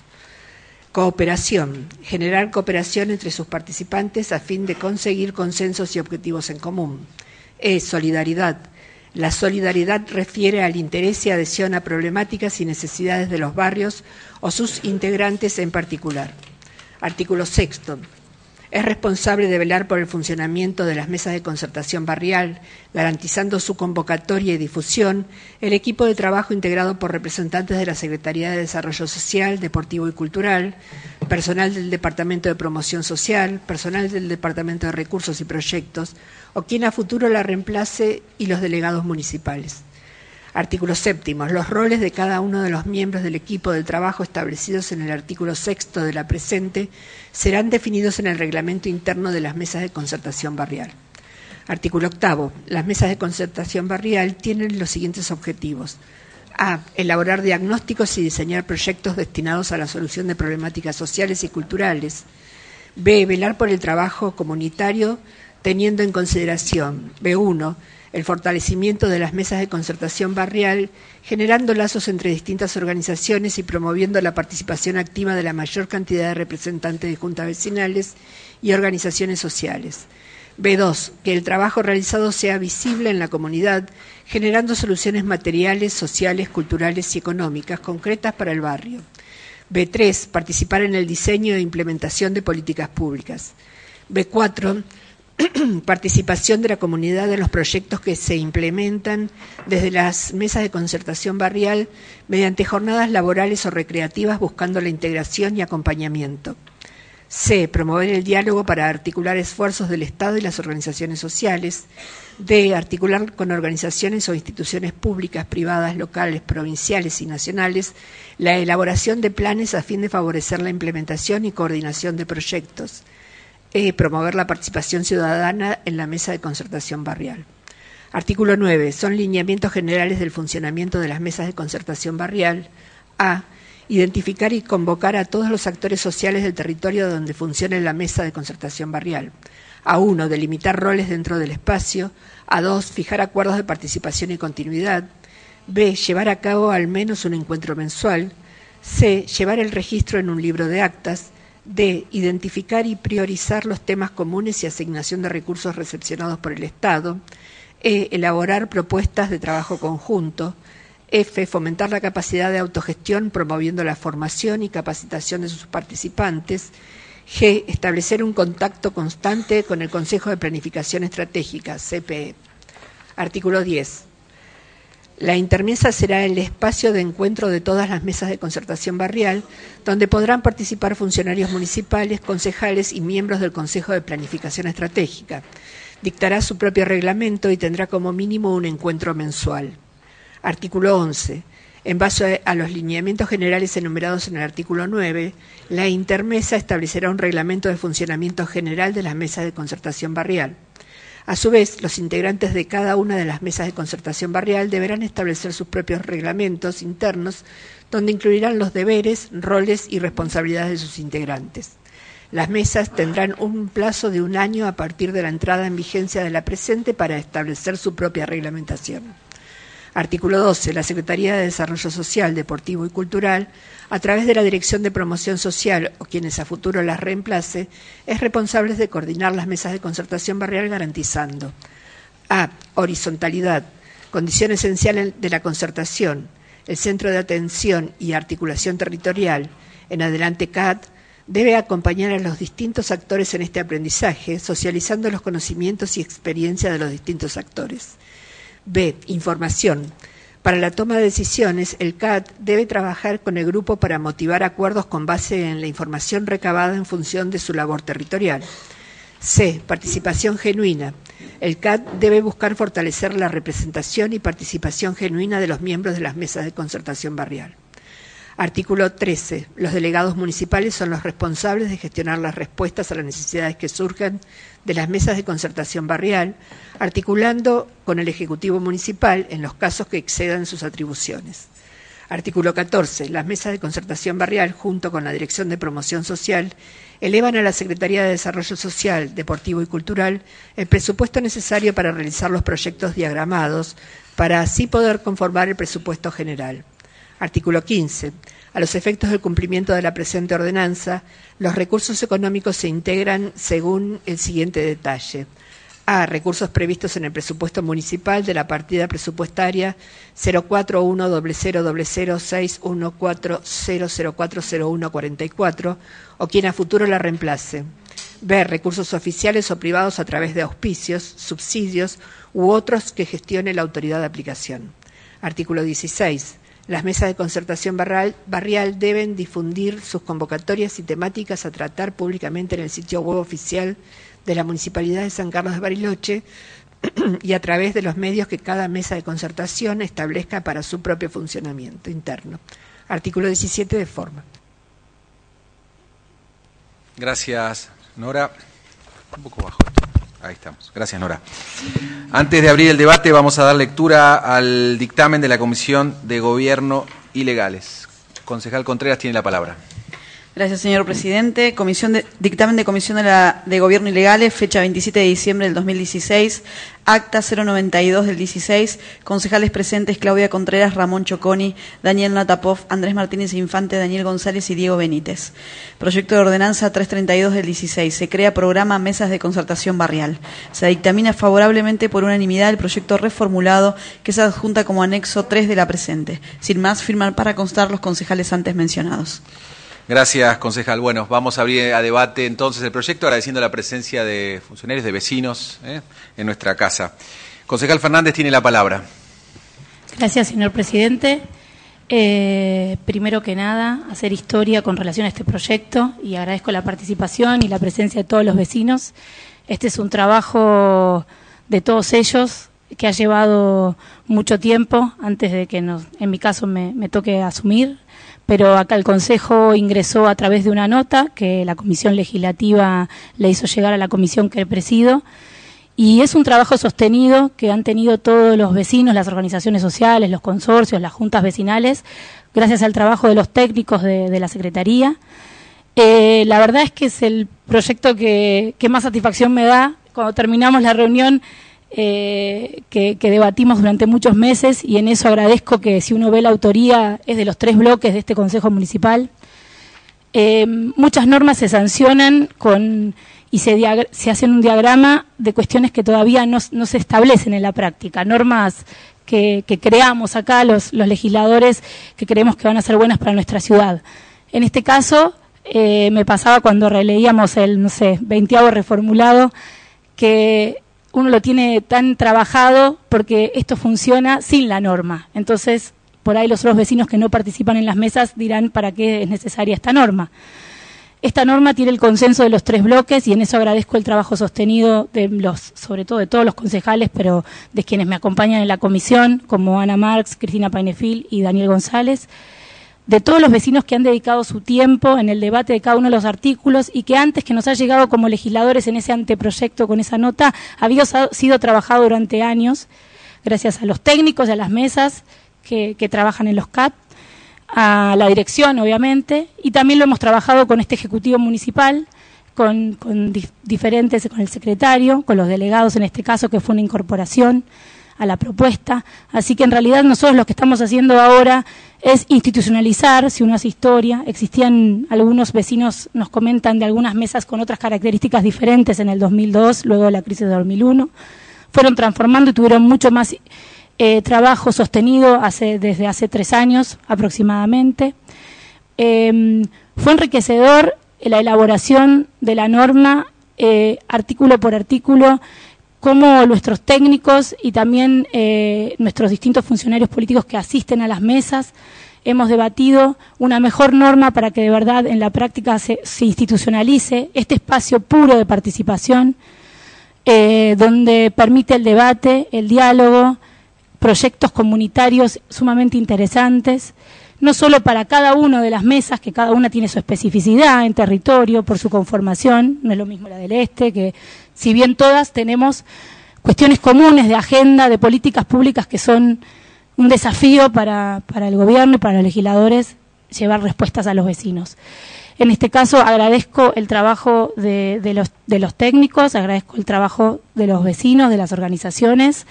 Cooperación. Generar cooperación entre sus participantes a fin de conseguir consensos y objetivos en común. E. Solidaridad. La solidaridad refiere al interés y adhesión a problemáticas y necesidades de los barrios o sus integrantes en particular. Artículo sexto. Es responsable de velar por el funcionamiento de las mesas de concertación barrial, garantizando su convocatoria y difusión, el equipo de trabajo integrado por representantes de la Secretaría de Desarrollo Social, Deportivo y Cultural, personal del Departamento de Promoción Social, personal del Departamento de Recursos y Proyectos, o quien a futuro la reemplace, y los delegados municipales. Artículo séptimo. Los roles de cada uno de los miembros del equipo de trabajo establecidos en el artículo sexto de la presente serán definidos en el reglamento interno de las mesas de concertación barrial. Artículo octavo. Las mesas de concertación barrial tienen los siguientes objetivos. A. Elaborar diagnósticos y diseñar proyectos destinados a la solución de problemáticas sociales y culturales. B. Velar por el trabajo comunitario teniendo en consideración, B uno, el fortalecimiento de las mesas de concertación barrial, generando lazos entre distintas organizaciones y promoviendo la participación activa de la mayor cantidad de representantes de juntas vecinales y organizaciones sociales. B dos, que el trabajo realizado sea visible en la comunidad, generando soluciones materiales, sociales, culturales y económicas concretas para el barrio. B tres, participar en el diseño e implementación de políticas públicas. B cuatro, participación de la comunidad en los proyectos que se implementan desde las mesas de concertación barrial mediante jornadas laborales o recreativas buscando la integración y acompañamiento. C. Promover el diálogo para articular esfuerzos del Estado y las organizaciones sociales. D. Articular con organizaciones o instituciones públicas, privadas, locales, provinciales y nacionales la elaboración de planes a fin de favorecer la implementación y coordinación de proyectos. E. Promover la participación ciudadana en la mesa de concertación barrial. Artículo nueve. Son lineamientos generales del funcionamiento de las mesas de concertación barrial. A. Identificar y convocar a todos los actores sociales del territorio donde funcione la mesa de concertación barrial. A uno, delimitar roles dentro del espacio. A dos, fijar acuerdos de participación y continuidad. B, llevar a cabo al menos un encuentro mensual. C, llevar el registro en un libro de actas. D, identificar y priorizar los temas comunes y asignación de recursos recepcionados por el Estado. E, elaborar propuestas de trabajo conjunto. F, fomentar la capacidad de autogestión promoviendo la formación y capacitación de sus participantes. G, establecer un contacto constante con el Consejo de Planificación Estratégica, C P E. Artículo diez. La intermesa será el espacio de encuentro de todas las mesas de concertación barrial, donde podrán participar funcionarios municipales, concejales y miembros del Consejo de Planificación Estratégica. Dictará su propio reglamento y tendrá como mínimo un encuentro mensual. Artículo once. En base a los lineamientos generales enumerados en el artículo nueve, la intermesa establecerá un reglamento de funcionamiento general de las mesas de concertación barrial. A su vez, los integrantes de cada una de las mesas de concertación barrial deberán establecer sus propios reglamentos internos, donde incluirán los deberes, roles y responsabilidades de sus integrantes. Las mesas tendrán un plazo de un año a partir de la entrada en vigencia de la presente para establecer su propia reglamentación. Artículo doce. La Secretaría de Desarrollo Social, Deportivo y Cultural, a través de la Dirección de Promoción Social o quienes a futuro las reemplace, es responsable de coordinar las mesas de concertación barrial garantizando a. Horizontalidad, condición esencial de la concertación, el Centro de Atención y Articulación Territorial, en adelante C A T, debe acompañar a los distintos actores en este aprendizaje, socializando los conocimientos y experiencia de los distintos actores. B. Información. Para la toma de decisiones, el C A T debe trabajar con el grupo para motivar acuerdos con base en la información recabada en función de su labor territorial. C. Participación genuina. El C A D debe buscar fortalecer la representación y participación genuina de los miembros de las mesas de concertación barrial. Artículo trece. Los delegados municipales son los responsables de gestionar las respuestas a las necesidades que surjan de las mesas de concertación barrial, articulando con el Ejecutivo Municipal en los casos que excedan sus atribuciones. Artículo catorce. Las mesas de concertación barrial, junto con la Dirección de Promoción Social, elevan a la Secretaría de Desarrollo Social, Deportivo y Cultural el presupuesto necesario para realizar los proyectos diagramados, para así poder conformar el presupuesto general. Artículo quince. A los efectos del cumplimiento de la presente ordenanza, los recursos económicos se integran según el siguiente detalle. A. Recursos previstos en el presupuesto municipal de la partida presupuestaria cero cuatro uno cero cero cero cero seis uno cuatro cero cero cuatro cero uno cuarenta y cuatro o quien a futuro la reemplace. B. Recursos oficiales o privados a través de auspicios, subsidios u otros que gestione la autoridad de aplicación. Artículo dieciséis. Las mesas de concertación barrial, barrial deben difundir sus convocatorias y temáticas a tratar públicamente en el sitio web oficial de la Municipalidad de San Carlos de Bariloche y a través de los medios que cada mesa de concertación establezca para su propio funcionamiento interno. Artículo diecisiete de forma. Gracias, Nora. Un poco bajo esto. Ahí estamos. Gracias, Nora. Antes de abrir el debate, vamos a dar lectura al dictamen de la Comisión de Gobierno y Legales. Concejal Contreras tiene la palabra. Gracias, señor presidente. Comisión de, dictamen de Comisión de, la, de Gobierno y Legales, fecha veintisiete de diciembre del dos mil dieciséis, acta cero noventa y dos del dieciséis, concejales presentes Claudia Contreras, Ramón Choconi, Daniel Natapov, Andrés Martínez Infante, Daniel González y Diego Benítez. Proyecto de ordenanza trescientos treinta y dos del dieciséis, se crea programa Mesas de Concertación Barrial. Se dictamina favorablemente por unanimidad el proyecto reformulado que se adjunta como anexo tres de la presente. Sin más, firman para constar los concejales antes mencionados. Gracias, concejal. Bueno, vamos a abrir a debate entonces el proyecto, agradeciendo la presencia de funcionarios, de vecinos ¿eh? en nuestra casa. Concejal Fernández tiene la palabra. Gracias, señor presidente. Eh, primero que nada, hacer historia con relación a este proyecto y agradezco la participación y la presencia de todos los vecinos. Este es un trabajo de todos ellos que ha llevado mucho tiempo antes de que, nos, en mi caso, me, me toque asumir. Pero acá el Consejo ingresó a través de una nota que la Comisión Legislativa le hizo llegar a la comisión que presido, y es un trabajo sostenido que han tenido todos los vecinos, las organizaciones sociales, los consorcios, las juntas vecinales, gracias al trabajo de los técnicos de, de la Secretaría. Eh, la verdad es que es el proyecto que, que más satisfacción me da. Cuando terminamos la reunión, Eh, que, que debatimos durante muchos meses, y en eso agradezco que, si uno ve la autoría, es de los tres bloques de este Consejo Municipal. Eh, muchas normas se sancionan con y se, se hacen un diagrama de cuestiones que todavía no, no se establecen en la práctica, normas que, que creamos acá los, los legisladores, que creemos que van a ser buenas para nuestra ciudad. En este caso, eh, me pasaba cuando releíamos el, no sé, veinteavo reformulado, que uno lo tiene tan trabajado porque esto funciona sin la norma. Entonces, por ahí los otros vecinos que no participan en las mesas dirán para qué es necesaria esta norma. Esta norma tiene el consenso de los tres bloques, y en eso agradezco el trabajo sostenido de los, sobre todo de todos los concejales, pero de quienes me acompañan en la comisión, como Ana Marx, Cristina Painefil y Daniel González, de todos los vecinos que han dedicado su tiempo en el debate de cada uno de los artículos, y que antes que nos ha llegado como legisladores en ese anteproyecto con esa nota, había sido trabajado durante años, gracias a los técnicos y a las mesas que, que trabajan en los C A P, a la dirección, obviamente, y también lo hemos trabajado con este Ejecutivo Municipal, con, con dif diferentes, con el secretario, con los delegados en este caso, que fue una incorporación a la propuesta. Así que en realidad nosotros lo que estamos haciendo ahora es institucionalizar, si uno hace historia. Existían algunos vecinos, nos comentan, de algunas mesas con otras características diferentes en el dos mil dos, luego de la crisis de dos mil uno. Fueron transformando y tuvieron mucho más eh, trabajo sostenido hace, desde hace tres años aproximadamente. Eh, fue enriquecedor la elaboración de la norma, eh, artículo por artículo, cómo nuestros técnicos y también eh, nuestros distintos funcionarios políticos que asisten a las mesas hemos debatido una mejor norma para que de verdad en la práctica se, se institucionalice este espacio puro de participación, eh, donde permite el debate, el diálogo, proyectos comunitarios sumamente interesantes, no solo para cada una de las mesas, que cada una tiene su especificidad en territorio, por su conformación, no es lo mismo la del Este, que si bien todas tenemos cuestiones comunes de agenda, de políticas públicas que son un desafío para, para el gobierno y para los legisladores llevar respuestas a los vecinos. En este caso agradezco el trabajo de, de, los, de los técnicos, agradezco el trabajo de los vecinos, de las organizaciones.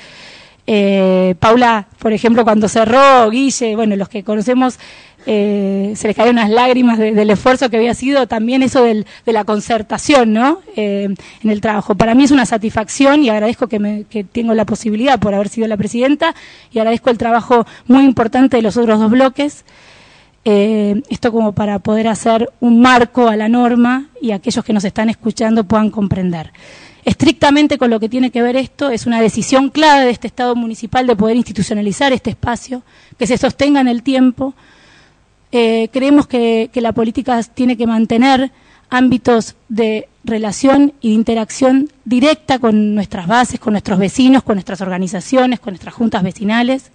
Eh, Paula, por ejemplo, cuando cerró, Guille, bueno, los que conocemos, eh, se les cayeron unas lágrimas de, del esfuerzo que había sido también eso del, de la concertación, ¿no? Eh, en el trabajo. Para mí es una satisfacción y agradezco que, me, que tengo la posibilidad por haber sido la presidenta y agradezco el trabajo muy importante de los otros dos bloques. Eh, esto como para poder hacer un marco a la norma y aquellos que nos están escuchando puedan comprender. Estrictamente con lo que tiene que ver esto, es una decisión clave de este Estado municipal de poder institucionalizar este espacio, que se sostenga en el tiempo. Eh, creemos que, que la política tiene que mantener ámbitos de relación y de interacción directa con nuestras bases, con nuestros vecinos, con nuestras organizaciones, con nuestras juntas vecinales.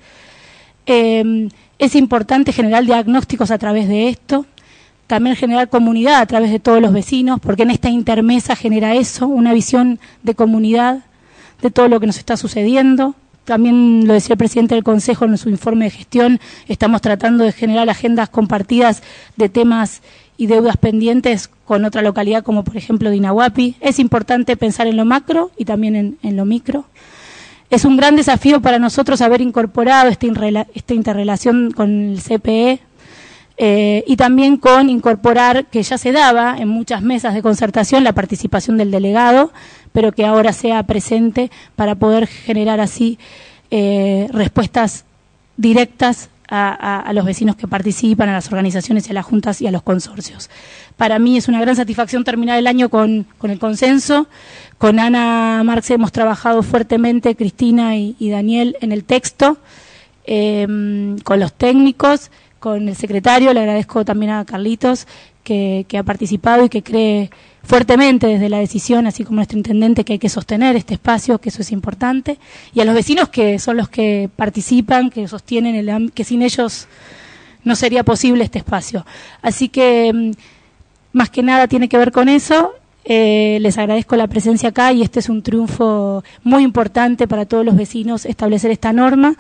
Eh, es importante generar diagnósticos a través de esto. También generar comunidad a través de todos los vecinos, porque en esta intermesa genera eso, una visión de comunidad, de todo lo que nos está sucediendo. También lo decía el presidente del Consejo en su informe de gestión, estamos tratando de generar agendas compartidas de temas y deudas pendientes con otra localidad, como por ejemplo Dinahuapi. Es importante pensar en lo macro y también en, en lo micro. Es un gran desafío para nosotros haber incorporado esta, esta interrelación con el C P E, Eh, y también con incorporar, que ya se daba en muchas mesas de concertación, la participación del delegado, pero que ahora sea presente para poder generar así eh, respuestas directas a, a, a los vecinos que participan, a las organizaciones y a las juntas y a los consorcios. Para mí es una gran satisfacción terminar el año con, con el consenso. Con Ana Marx hemos trabajado fuertemente, Cristina y, y Daniel, en el texto, eh, con los técnicos, con el secretario. Le agradezco también a Carlitos que, que ha participado y que cree fuertemente desde la decisión, así como nuestro intendente, que hay que sostener este espacio, que eso es importante, y a los vecinos que son los que participan, que sostienen, el, que sin ellos no sería posible este espacio. Así que más que nada tiene que ver con eso. Eh, les agradezco la presencia acá y este es un triunfo muy importante para todos los vecinos establecer esta norma,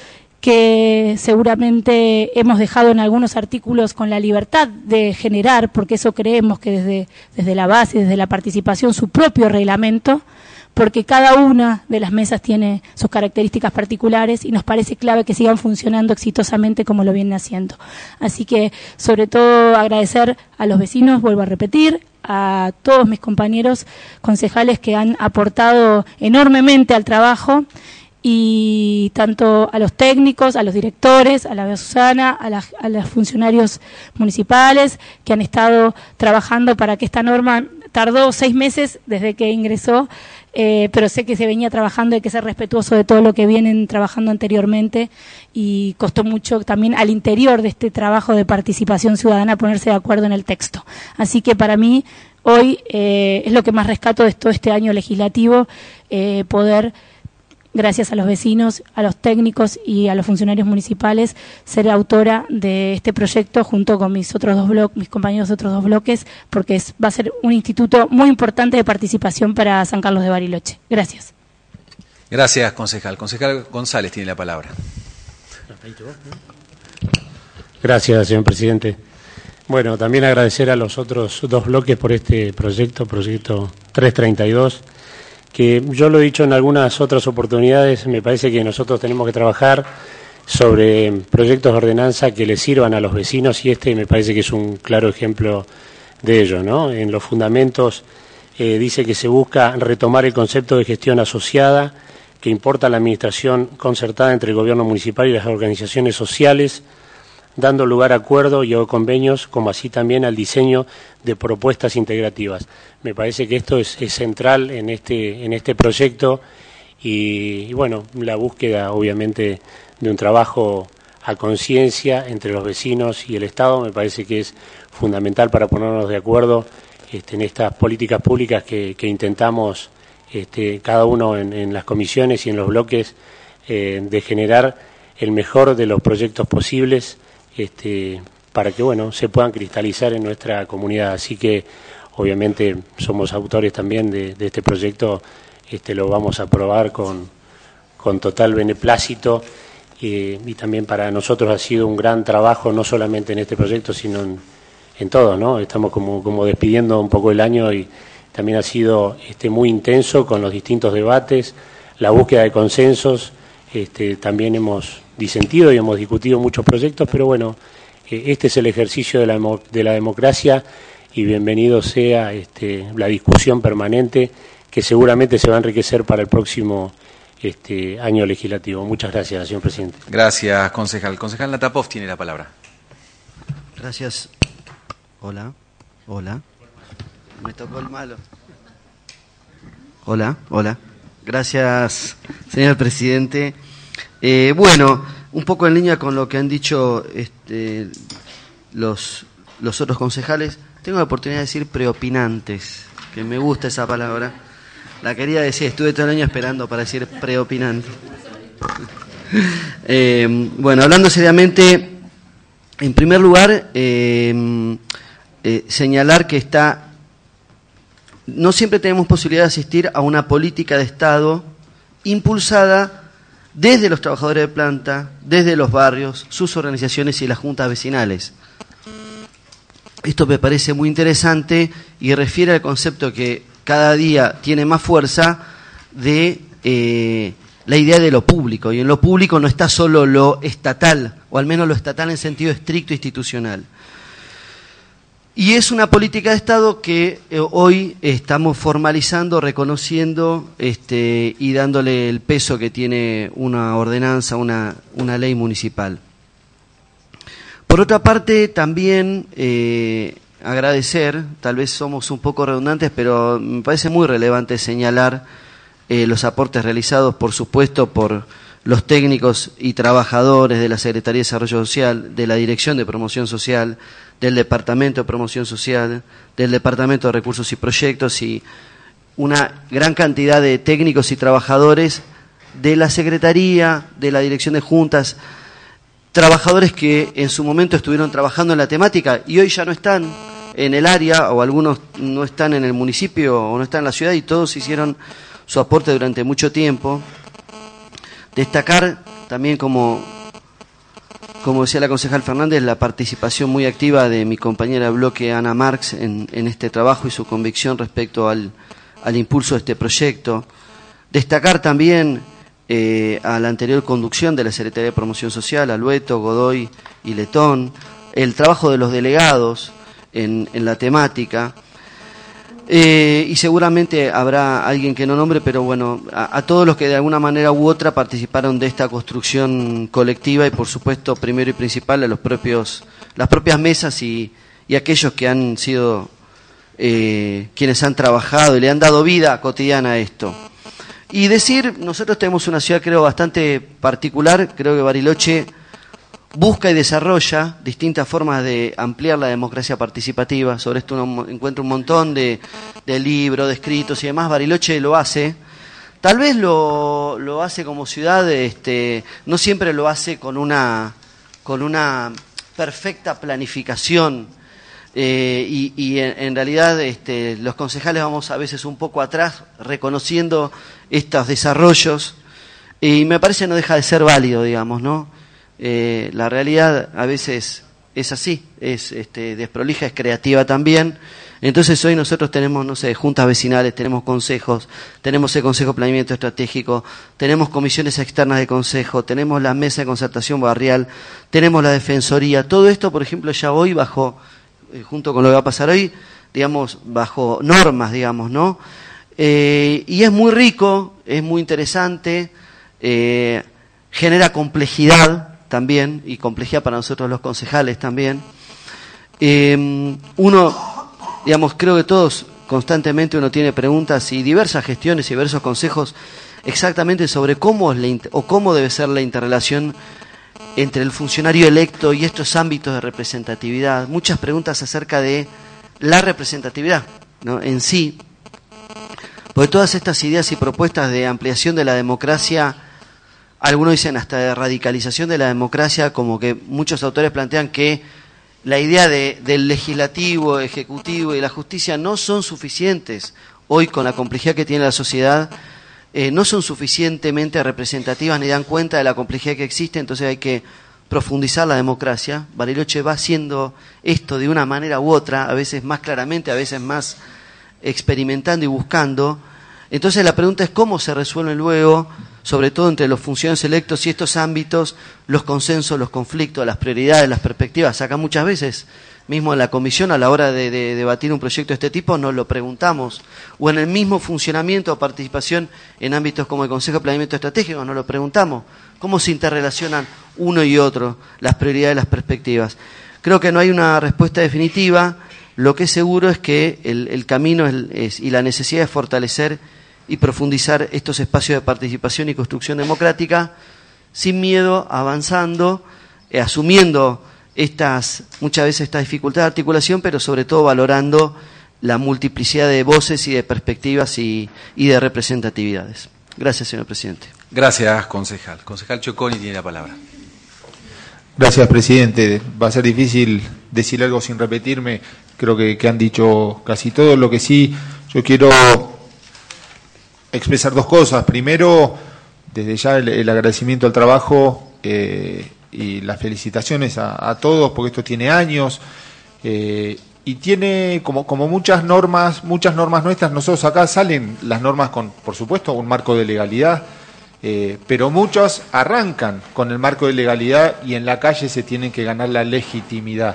que seguramente hemos dejado en algunos artículos con la libertad de generar, porque eso creemos que desde, desde la base, desde la participación, su propio reglamento, porque cada una de las mesas tiene sus características particulares y nos parece clave que sigan funcionando exitosamente como lo vienen haciendo. Así que, sobre todo, agradecer a los vecinos, vuelvo a repetir, a todos mis compañeros concejales que han aportado enormemente al trabajo, y tanto a los técnicos, a los directores, a la Susana, a, la, a los funcionarios municipales que han estado trabajando para que esta norma tardó seis meses desde que ingresó, eh, pero sé que se venía trabajando, hay que ser respetuoso de todo lo que vienen trabajando anteriormente y costó mucho también al interior de este trabajo de participación ciudadana ponerse de acuerdo en el texto. Así que para mí hoy eh, es lo que más rescato de todo este año legislativo, eh, poder, gracias a los vecinos, a los técnicos y a los funcionarios municipales, ser autora de este proyecto junto con mis otros dos bloques, mis compañeros de otros dos bloques, porque es, va a ser un instituto muy importante de participación para San Carlos de Bariloche. Gracias. Gracias, concejal. Concejal González tiene la palabra. Gracias, señor presidente. Bueno, también agradecer a los otros dos bloques por este proyecto, proyecto trescientos treinta y dos, que yo lo he dicho en algunas otras oportunidades, me parece que nosotros tenemos que trabajar sobre proyectos de ordenanza que les sirvan a los vecinos y este me parece que es un claro ejemplo de ello, ¿no? En los fundamentos eh, dice que se busca retomar el concepto de gestión asociada que importa la administración concertada entre el gobierno municipal y las organizaciones sociales, dando lugar a acuerdos y a convenios, como así también al diseño de propuestas integrativas. Me parece que esto es, es central en este, en este proyecto y, y, bueno, la búsqueda, obviamente, de un trabajo a conciencia entre los vecinos y el Estado. Me parece que es fundamental para ponernos de acuerdo este, en estas políticas públicas que, que intentamos este, cada uno en, en las comisiones y en los bloques eh, de generar el mejor de los proyectos posibles este, para que bueno se puedan cristalizar en nuestra comunidad. Así que obviamente somos autores también de, de este proyecto, este, lo vamos a aprobar con, con total beneplácito. Eh, y también para nosotros ha sido un gran trabajo, no solamente en este proyecto, sino en, en todo, ¿no? Estamos como, como despidiendo un poco el año y también ha sido este, muy intenso con los distintos debates, la búsqueda de consensos. Este, también hemos disentido y hemos discutido muchos proyectos, pero bueno, eh, este es el ejercicio de la, de la democracia y bienvenido sea este, la discusión permanente que seguramente se va a enriquecer para el próximo este año legislativo. Muchas gracias, señor presidente. Gracias, concejal. Concejal Natapov tiene la palabra. Gracias. Hola, hola. Me tocó el malo. Hola, hola. Gracias, señor presidente. Eh, bueno, un poco en línea con lo que han dicho este, los, los otros concejales, tengo la oportunidad de decir preopinantes, que me gusta esa palabra. La quería decir, estuve todo el año esperando para decir preopinante. eh, bueno, hablando seriamente, en primer lugar, eh, eh, señalar que está, no siempre tenemos posibilidad de asistir a una política de Estado impulsada desde los trabajadores de planta, desde los barrios, sus organizaciones y las juntas vecinales. Esto me parece muy interesante y refiere al concepto que cada día tiene más fuerza de eh, la idea de lo público. Y en lo público no está solo lo estatal, o al menos lo estatal en sentido estricto institucional. Y es una política de Estado que eh, hoy estamos formalizando, reconociendo este, y dándole el peso que tiene una ordenanza, una, una ley municipal. Por otra parte, también eh, agradecer, tal vez somos un poco redundantes, pero me parece muy relevante señalar eh, los aportes realizados, por supuesto, por los técnicos y trabajadores de la Secretaría de Desarrollo Social, de la Dirección de Promoción Social, del Departamento de Promoción Social, del Departamento de Recursos y Proyectos y una gran cantidad de técnicos y trabajadores de la Secretaría, de la Dirección de Juntas, trabajadores que en su momento estuvieron trabajando en la temática y hoy ya no están en el área, o algunos no están en el municipio o no están en la ciudad, y todos hicieron su aporte durante mucho tiempo. Destacar también, como, como decía la concejal Fernández, la participación muy activa de mi compañera de bloque Ana Marx en, en este trabajo y su convicción respecto al, al impulso de este proyecto. Destacar también Eh, a la anterior conducción de la Secretaría de Promoción Social, Alueto, Godoy y Letón, el trabajo de los delegados en, en la temática, eh, y seguramente habrá alguien que no nombre, pero bueno, a, a todos los que de alguna manera u otra participaron de esta construcción colectiva y por supuesto, primero y principal, a los propios, las propias mesas y, y aquellos que han sido eh, quienes han trabajado y le han dado vida cotidiana a esto. Y decir, nosotros tenemos una ciudad creo bastante particular, creo que Bariloche busca y desarrolla distintas formas de ampliar la democracia participativa. Sobre esto uno encuentra un montón de, de libros, de escritos y demás. Bariloche lo hace, tal vez lo, lo hace como ciudad, este, no siempre lo hace con una, con una perfecta planificación. Eh, y, y en, en realidad este, los concejales vamos a veces un poco atrás reconociendo estos desarrollos y me parece no deja de ser válido, digamos, ¿no? Eh, la realidad a veces es así, es este, desprolija, es creativa también. Entonces hoy nosotros tenemos, no sé, juntas vecinales, tenemos consejos, tenemos el Consejo de Planeamiento Estratégico, tenemos comisiones externas de consejo, tenemos la mesa de concertación barrial, tenemos la defensoría. Todo esto, por ejemplo, ya hoy bajo junto con lo que va a pasar hoy, digamos, bajo normas, digamos, ¿no? Eh, y es muy rico, es muy interesante, eh, genera complejidad también, y complejidad para nosotros los concejales también. Eh, uno, digamos, creo que todos constantemente uno tiene preguntas y diversas gestiones y diversos consejos exactamente sobre cómo es la, o cómo debe ser la interrelación entre el funcionario electo y estos ámbitos de representatividad, muchas preguntas acerca de la representatividad, ¿no?, en sí, porque todas estas ideas y propuestas de ampliación de la democracia, algunos dicen hasta de radicalización de la democracia, como que muchos autores plantean que la idea de, del legislativo, ejecutivo y la justicia no son suficientes hoy con la complejidad que tiene la sociedad, eh, no son suficientemente representativas ni dan cuenta de la complejidad que existe, entonces hay que profundizar la democracia. Bariloche va haciendo esto de una manera u otra, a veces más claramente, a veces más experimentando y buscando. Entonces la pregunta es cómo se resuelven luego, sobre todo entre los funcionarios electos y estos ámbitos, los consensos, los conflictos, las prioridades, las perspectivas. Acá muchas veces, mismo en la comisión, a la hora de, de debatir un proyecto de este tipo, nos lo preguntamos. O en el mismo funcionamiento o participación en ámbitos como el Consejo de Planeamiento Estratégico, nos lo preguntamos. ¿Cómo se interrelacionan uno y otro, las prioridades y las perspectivas? Creo que no hay una respuesta definitiva. Lo que es seguro es que el, el camino es, es, y la necesidad de fortalecer y profundizar estos espacios de participación y construcción democrática, sin miedo, avanzando, eh, asumiendo estas muchas veces esta dificultad de articulación, pero sobre todo valorando la multiplicidad de voces y de perspectivas y, y de representatividades. Gracias, señor presidente. Gracias, concejal. Concejal Choconi tiene la palabra. Gracias, presidente. Va a ser difícil decir algo sin repetirme. Creo que, que han dicho casi todo. Lo que sí, yo quiero expresar dos cosas. Primero, desde ya el, el agradecimiento al trabajo eh, y las felicitaciones a, a todos, porque esto tiene años eh, y tiene, como, como muchas normas, muchas normas nuestras, nosotros acá salen las normas con, por supuesto, un marco de legalidad, eh, pero muchos arrancan con el marco de legalidad y en la calle se tienen que ganar la legitimidad.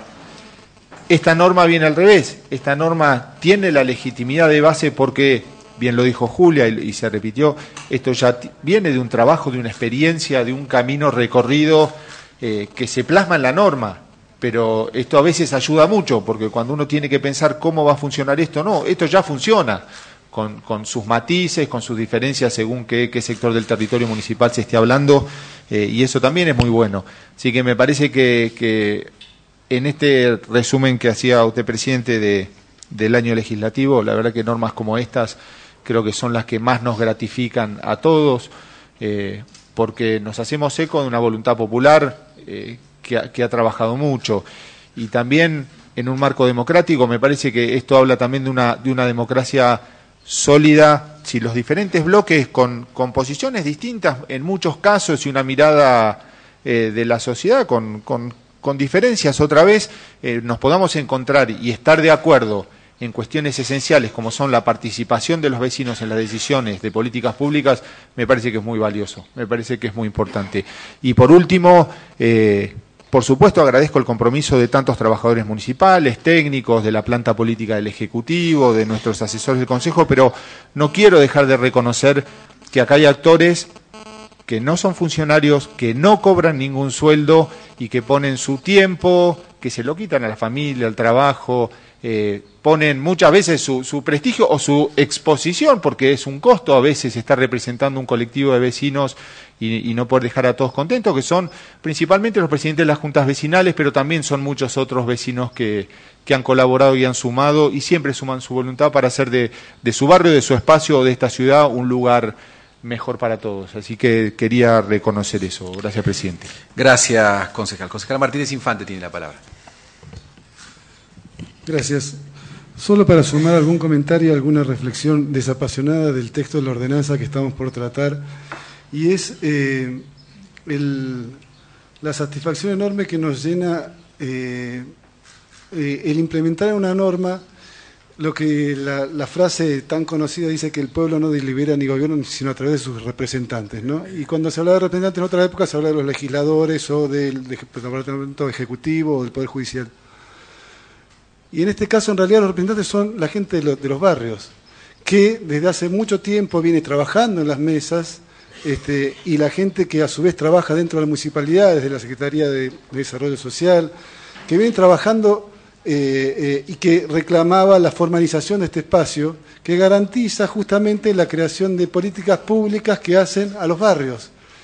Esta norma viene al revés. Esta norma tiene la legitimidad de base porque, bien lo dijo Julia y, y se repitió, esto ya viene de un trabajo, de una experiencia, de un camino recorrido eh, que se plasma en la norma. Pero esto a veces ayuda mucho, porque cuando uno tiene que pensar cómo va a funcionar esto, no, esto ya funciona, con, con sus matices, con sus diferencias según qué, qué sector del territorio municipal se esté hablando, eh, y eso también es muy bueno. Así que me parece que, que en este resumen que hacía usted, presidente, de, del año legislativo, la verdad que normas como estas creo que son las que más nos gratifican a todos, eh, porque nos hacemos eco de una voluntad popular eh, que, ha, que ha trabajado mucho, y también en un marco democrático. Me parece que esto habla también de una, de una democracia sólida, si los diferentes bloques con, con posiciones distintas en muchos casos y una mirada eh, de la sociedad con, con, con diferencias otra vez, eh, nos podamos encontrar y estar de acuerdo en cuestiones esenciales como son la participación de los vecinos en las decisiones de políticas públicas, me parece que es muy valioso, me parece que es muy importante. Y por último, eh, por supuesto agradezco el compromiso de tantos trabajadores municipales, técnicos, de la planta política del Ejecutivo, de nuestros asesores del Consejo, pero no quiero dejar de reconocer que acá hay actores que no son funcionarios, que no cobran ningún sueldo y que ponen su tiempo, que se lo quitan a la familia, al trabajo, eh, ponen muchas veces su, su prestigio o su exposición, porque es un costo a veces estar representando un colectivo de vecinos y, y no poder dejar a todos contentos, que son principalmente los presidentes de las juntas vecinales, pero también son muchos otros vecinos que, que han colaborado y han sumado y siempre suman su voluntad para hacer de, de su barrio, de su espacio o de esta ciudad un lugar mejor para todos. Así que quería reconocer eso. Gracias, presidente. Gracias, concejal. Concejal Martínez Infante tiene la palabra. Gracias. Solo para sumar algún comentario, alguna reflexión desapasionada del texto de la ordenanza que estamos por tratar, y es eh, el, la satisfacción enorme que nos llena eh, eh, el implementar una norma, lo que la, la frase tan conocida dice que el pueblo no delibera ni gobierna sino a través de sus representantes, ¿no? Y cuando se habla de representantes en otra época se habla de los legisladores o del departamento ejecutivo o del Poder Judicial. Y en este caso, en realidad, los representantes son la gente de, lo, de los barrios, que desde hace mucho tiempo viene trabajando en las mesas, este, y la gente que a su vez trabaja dentro de la municipalidad, desde la Secretaría de, de Desarrollo Social, que viene trabajando eh, eh, y que reclamaba la formalización de este espacio, que garantiza justamente la creación de políticas públicas que hacen a los barrios.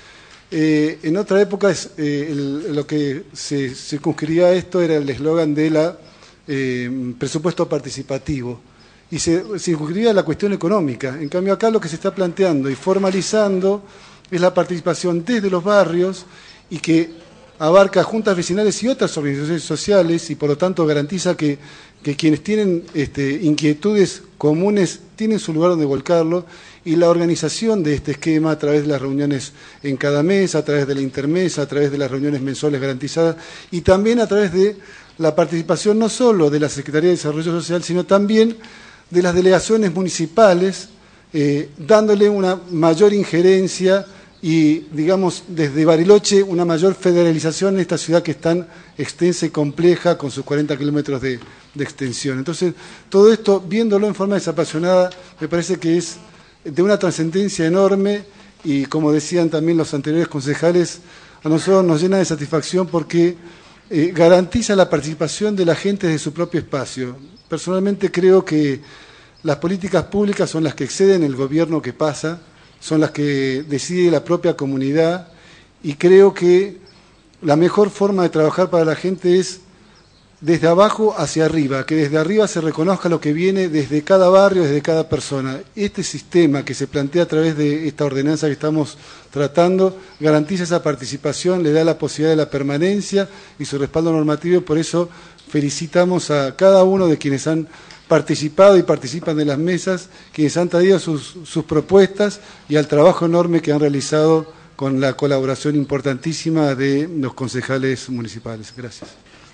Eh, en otra época es, eh, el, lo que se circunscribía a esto era el eslogan de la eh, presupuesto participativo y se circunscribía a la cuestión económica. En cambio acá lo que se está planteando y formalizando es la participación desde los barrios y que abarca juntas vecinales y otras organizaciones sociales y por lo tanto garantiza que, que quienes tienen este, inquietudes comunes tienen su lugar donde volcarlo, y la organización de este esquema a través de las reuniones en cada mes, a través de la intermesa, a través de las reuniones mensuales garantizadas y también a través de la participación no solo de la Secretaría de Desarrollo Social, sino también de las delegaciones municipales, eh, dándole una mayor injerencia y, digamos, desde Bariloche una mayor federalización en esta ciudad que es tan extensa y compleja con sus cuarenta kilómetros de, de extensión. Entonces, todo esto, viéndolo en forma desapasionada, me parece que es de una trascendencia enorme y, como decían también los anteriores concejales, a nosotros nos llena de satisfacción porque eh, garantiza la participación de la gente desde su propio espacio. Personalmente creo que las políticas públicas son las que exceden el gobierno que pasa, son las que decide la propia comunidad y creo que la mejor forma de trabajar para la gente es desde abajo hacia arriba, que desde arriba se reconozca lo que viene desde cada barrio, desde cada persona. Este sistema que se plantea a través de esta ordenanza que estamos tratando garantiza esa participación, le da la posibilidad de la permanencia y su respaldo normativo, y por eso felicitamos a cada uno de quienes han participado y participan de las mesas, quienes han traído sus, sus propuestas y al trabajo enorme que han realizado con la colaboración importantísima de los concejales municipales. Gracias.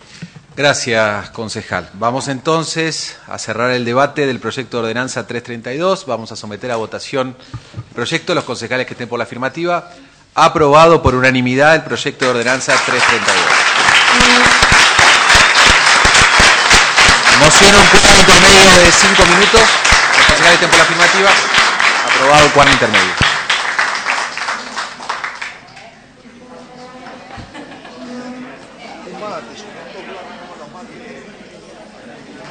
Gracias, concejal. Vamos entonces a cerrar el debate del proyecto de ordenanza trescientos treinta y dos. Vamos a someter a votación el proyecto. Los concejales que estén por la afirmativa. Aprobado por unanimidad el proyecto de ordenanza trescientos treinta y dos. Mociono un cuarto intermedio de cinco minutos. Los concejales que estén por la afirmativa. Aprobado el cuarto intermedio.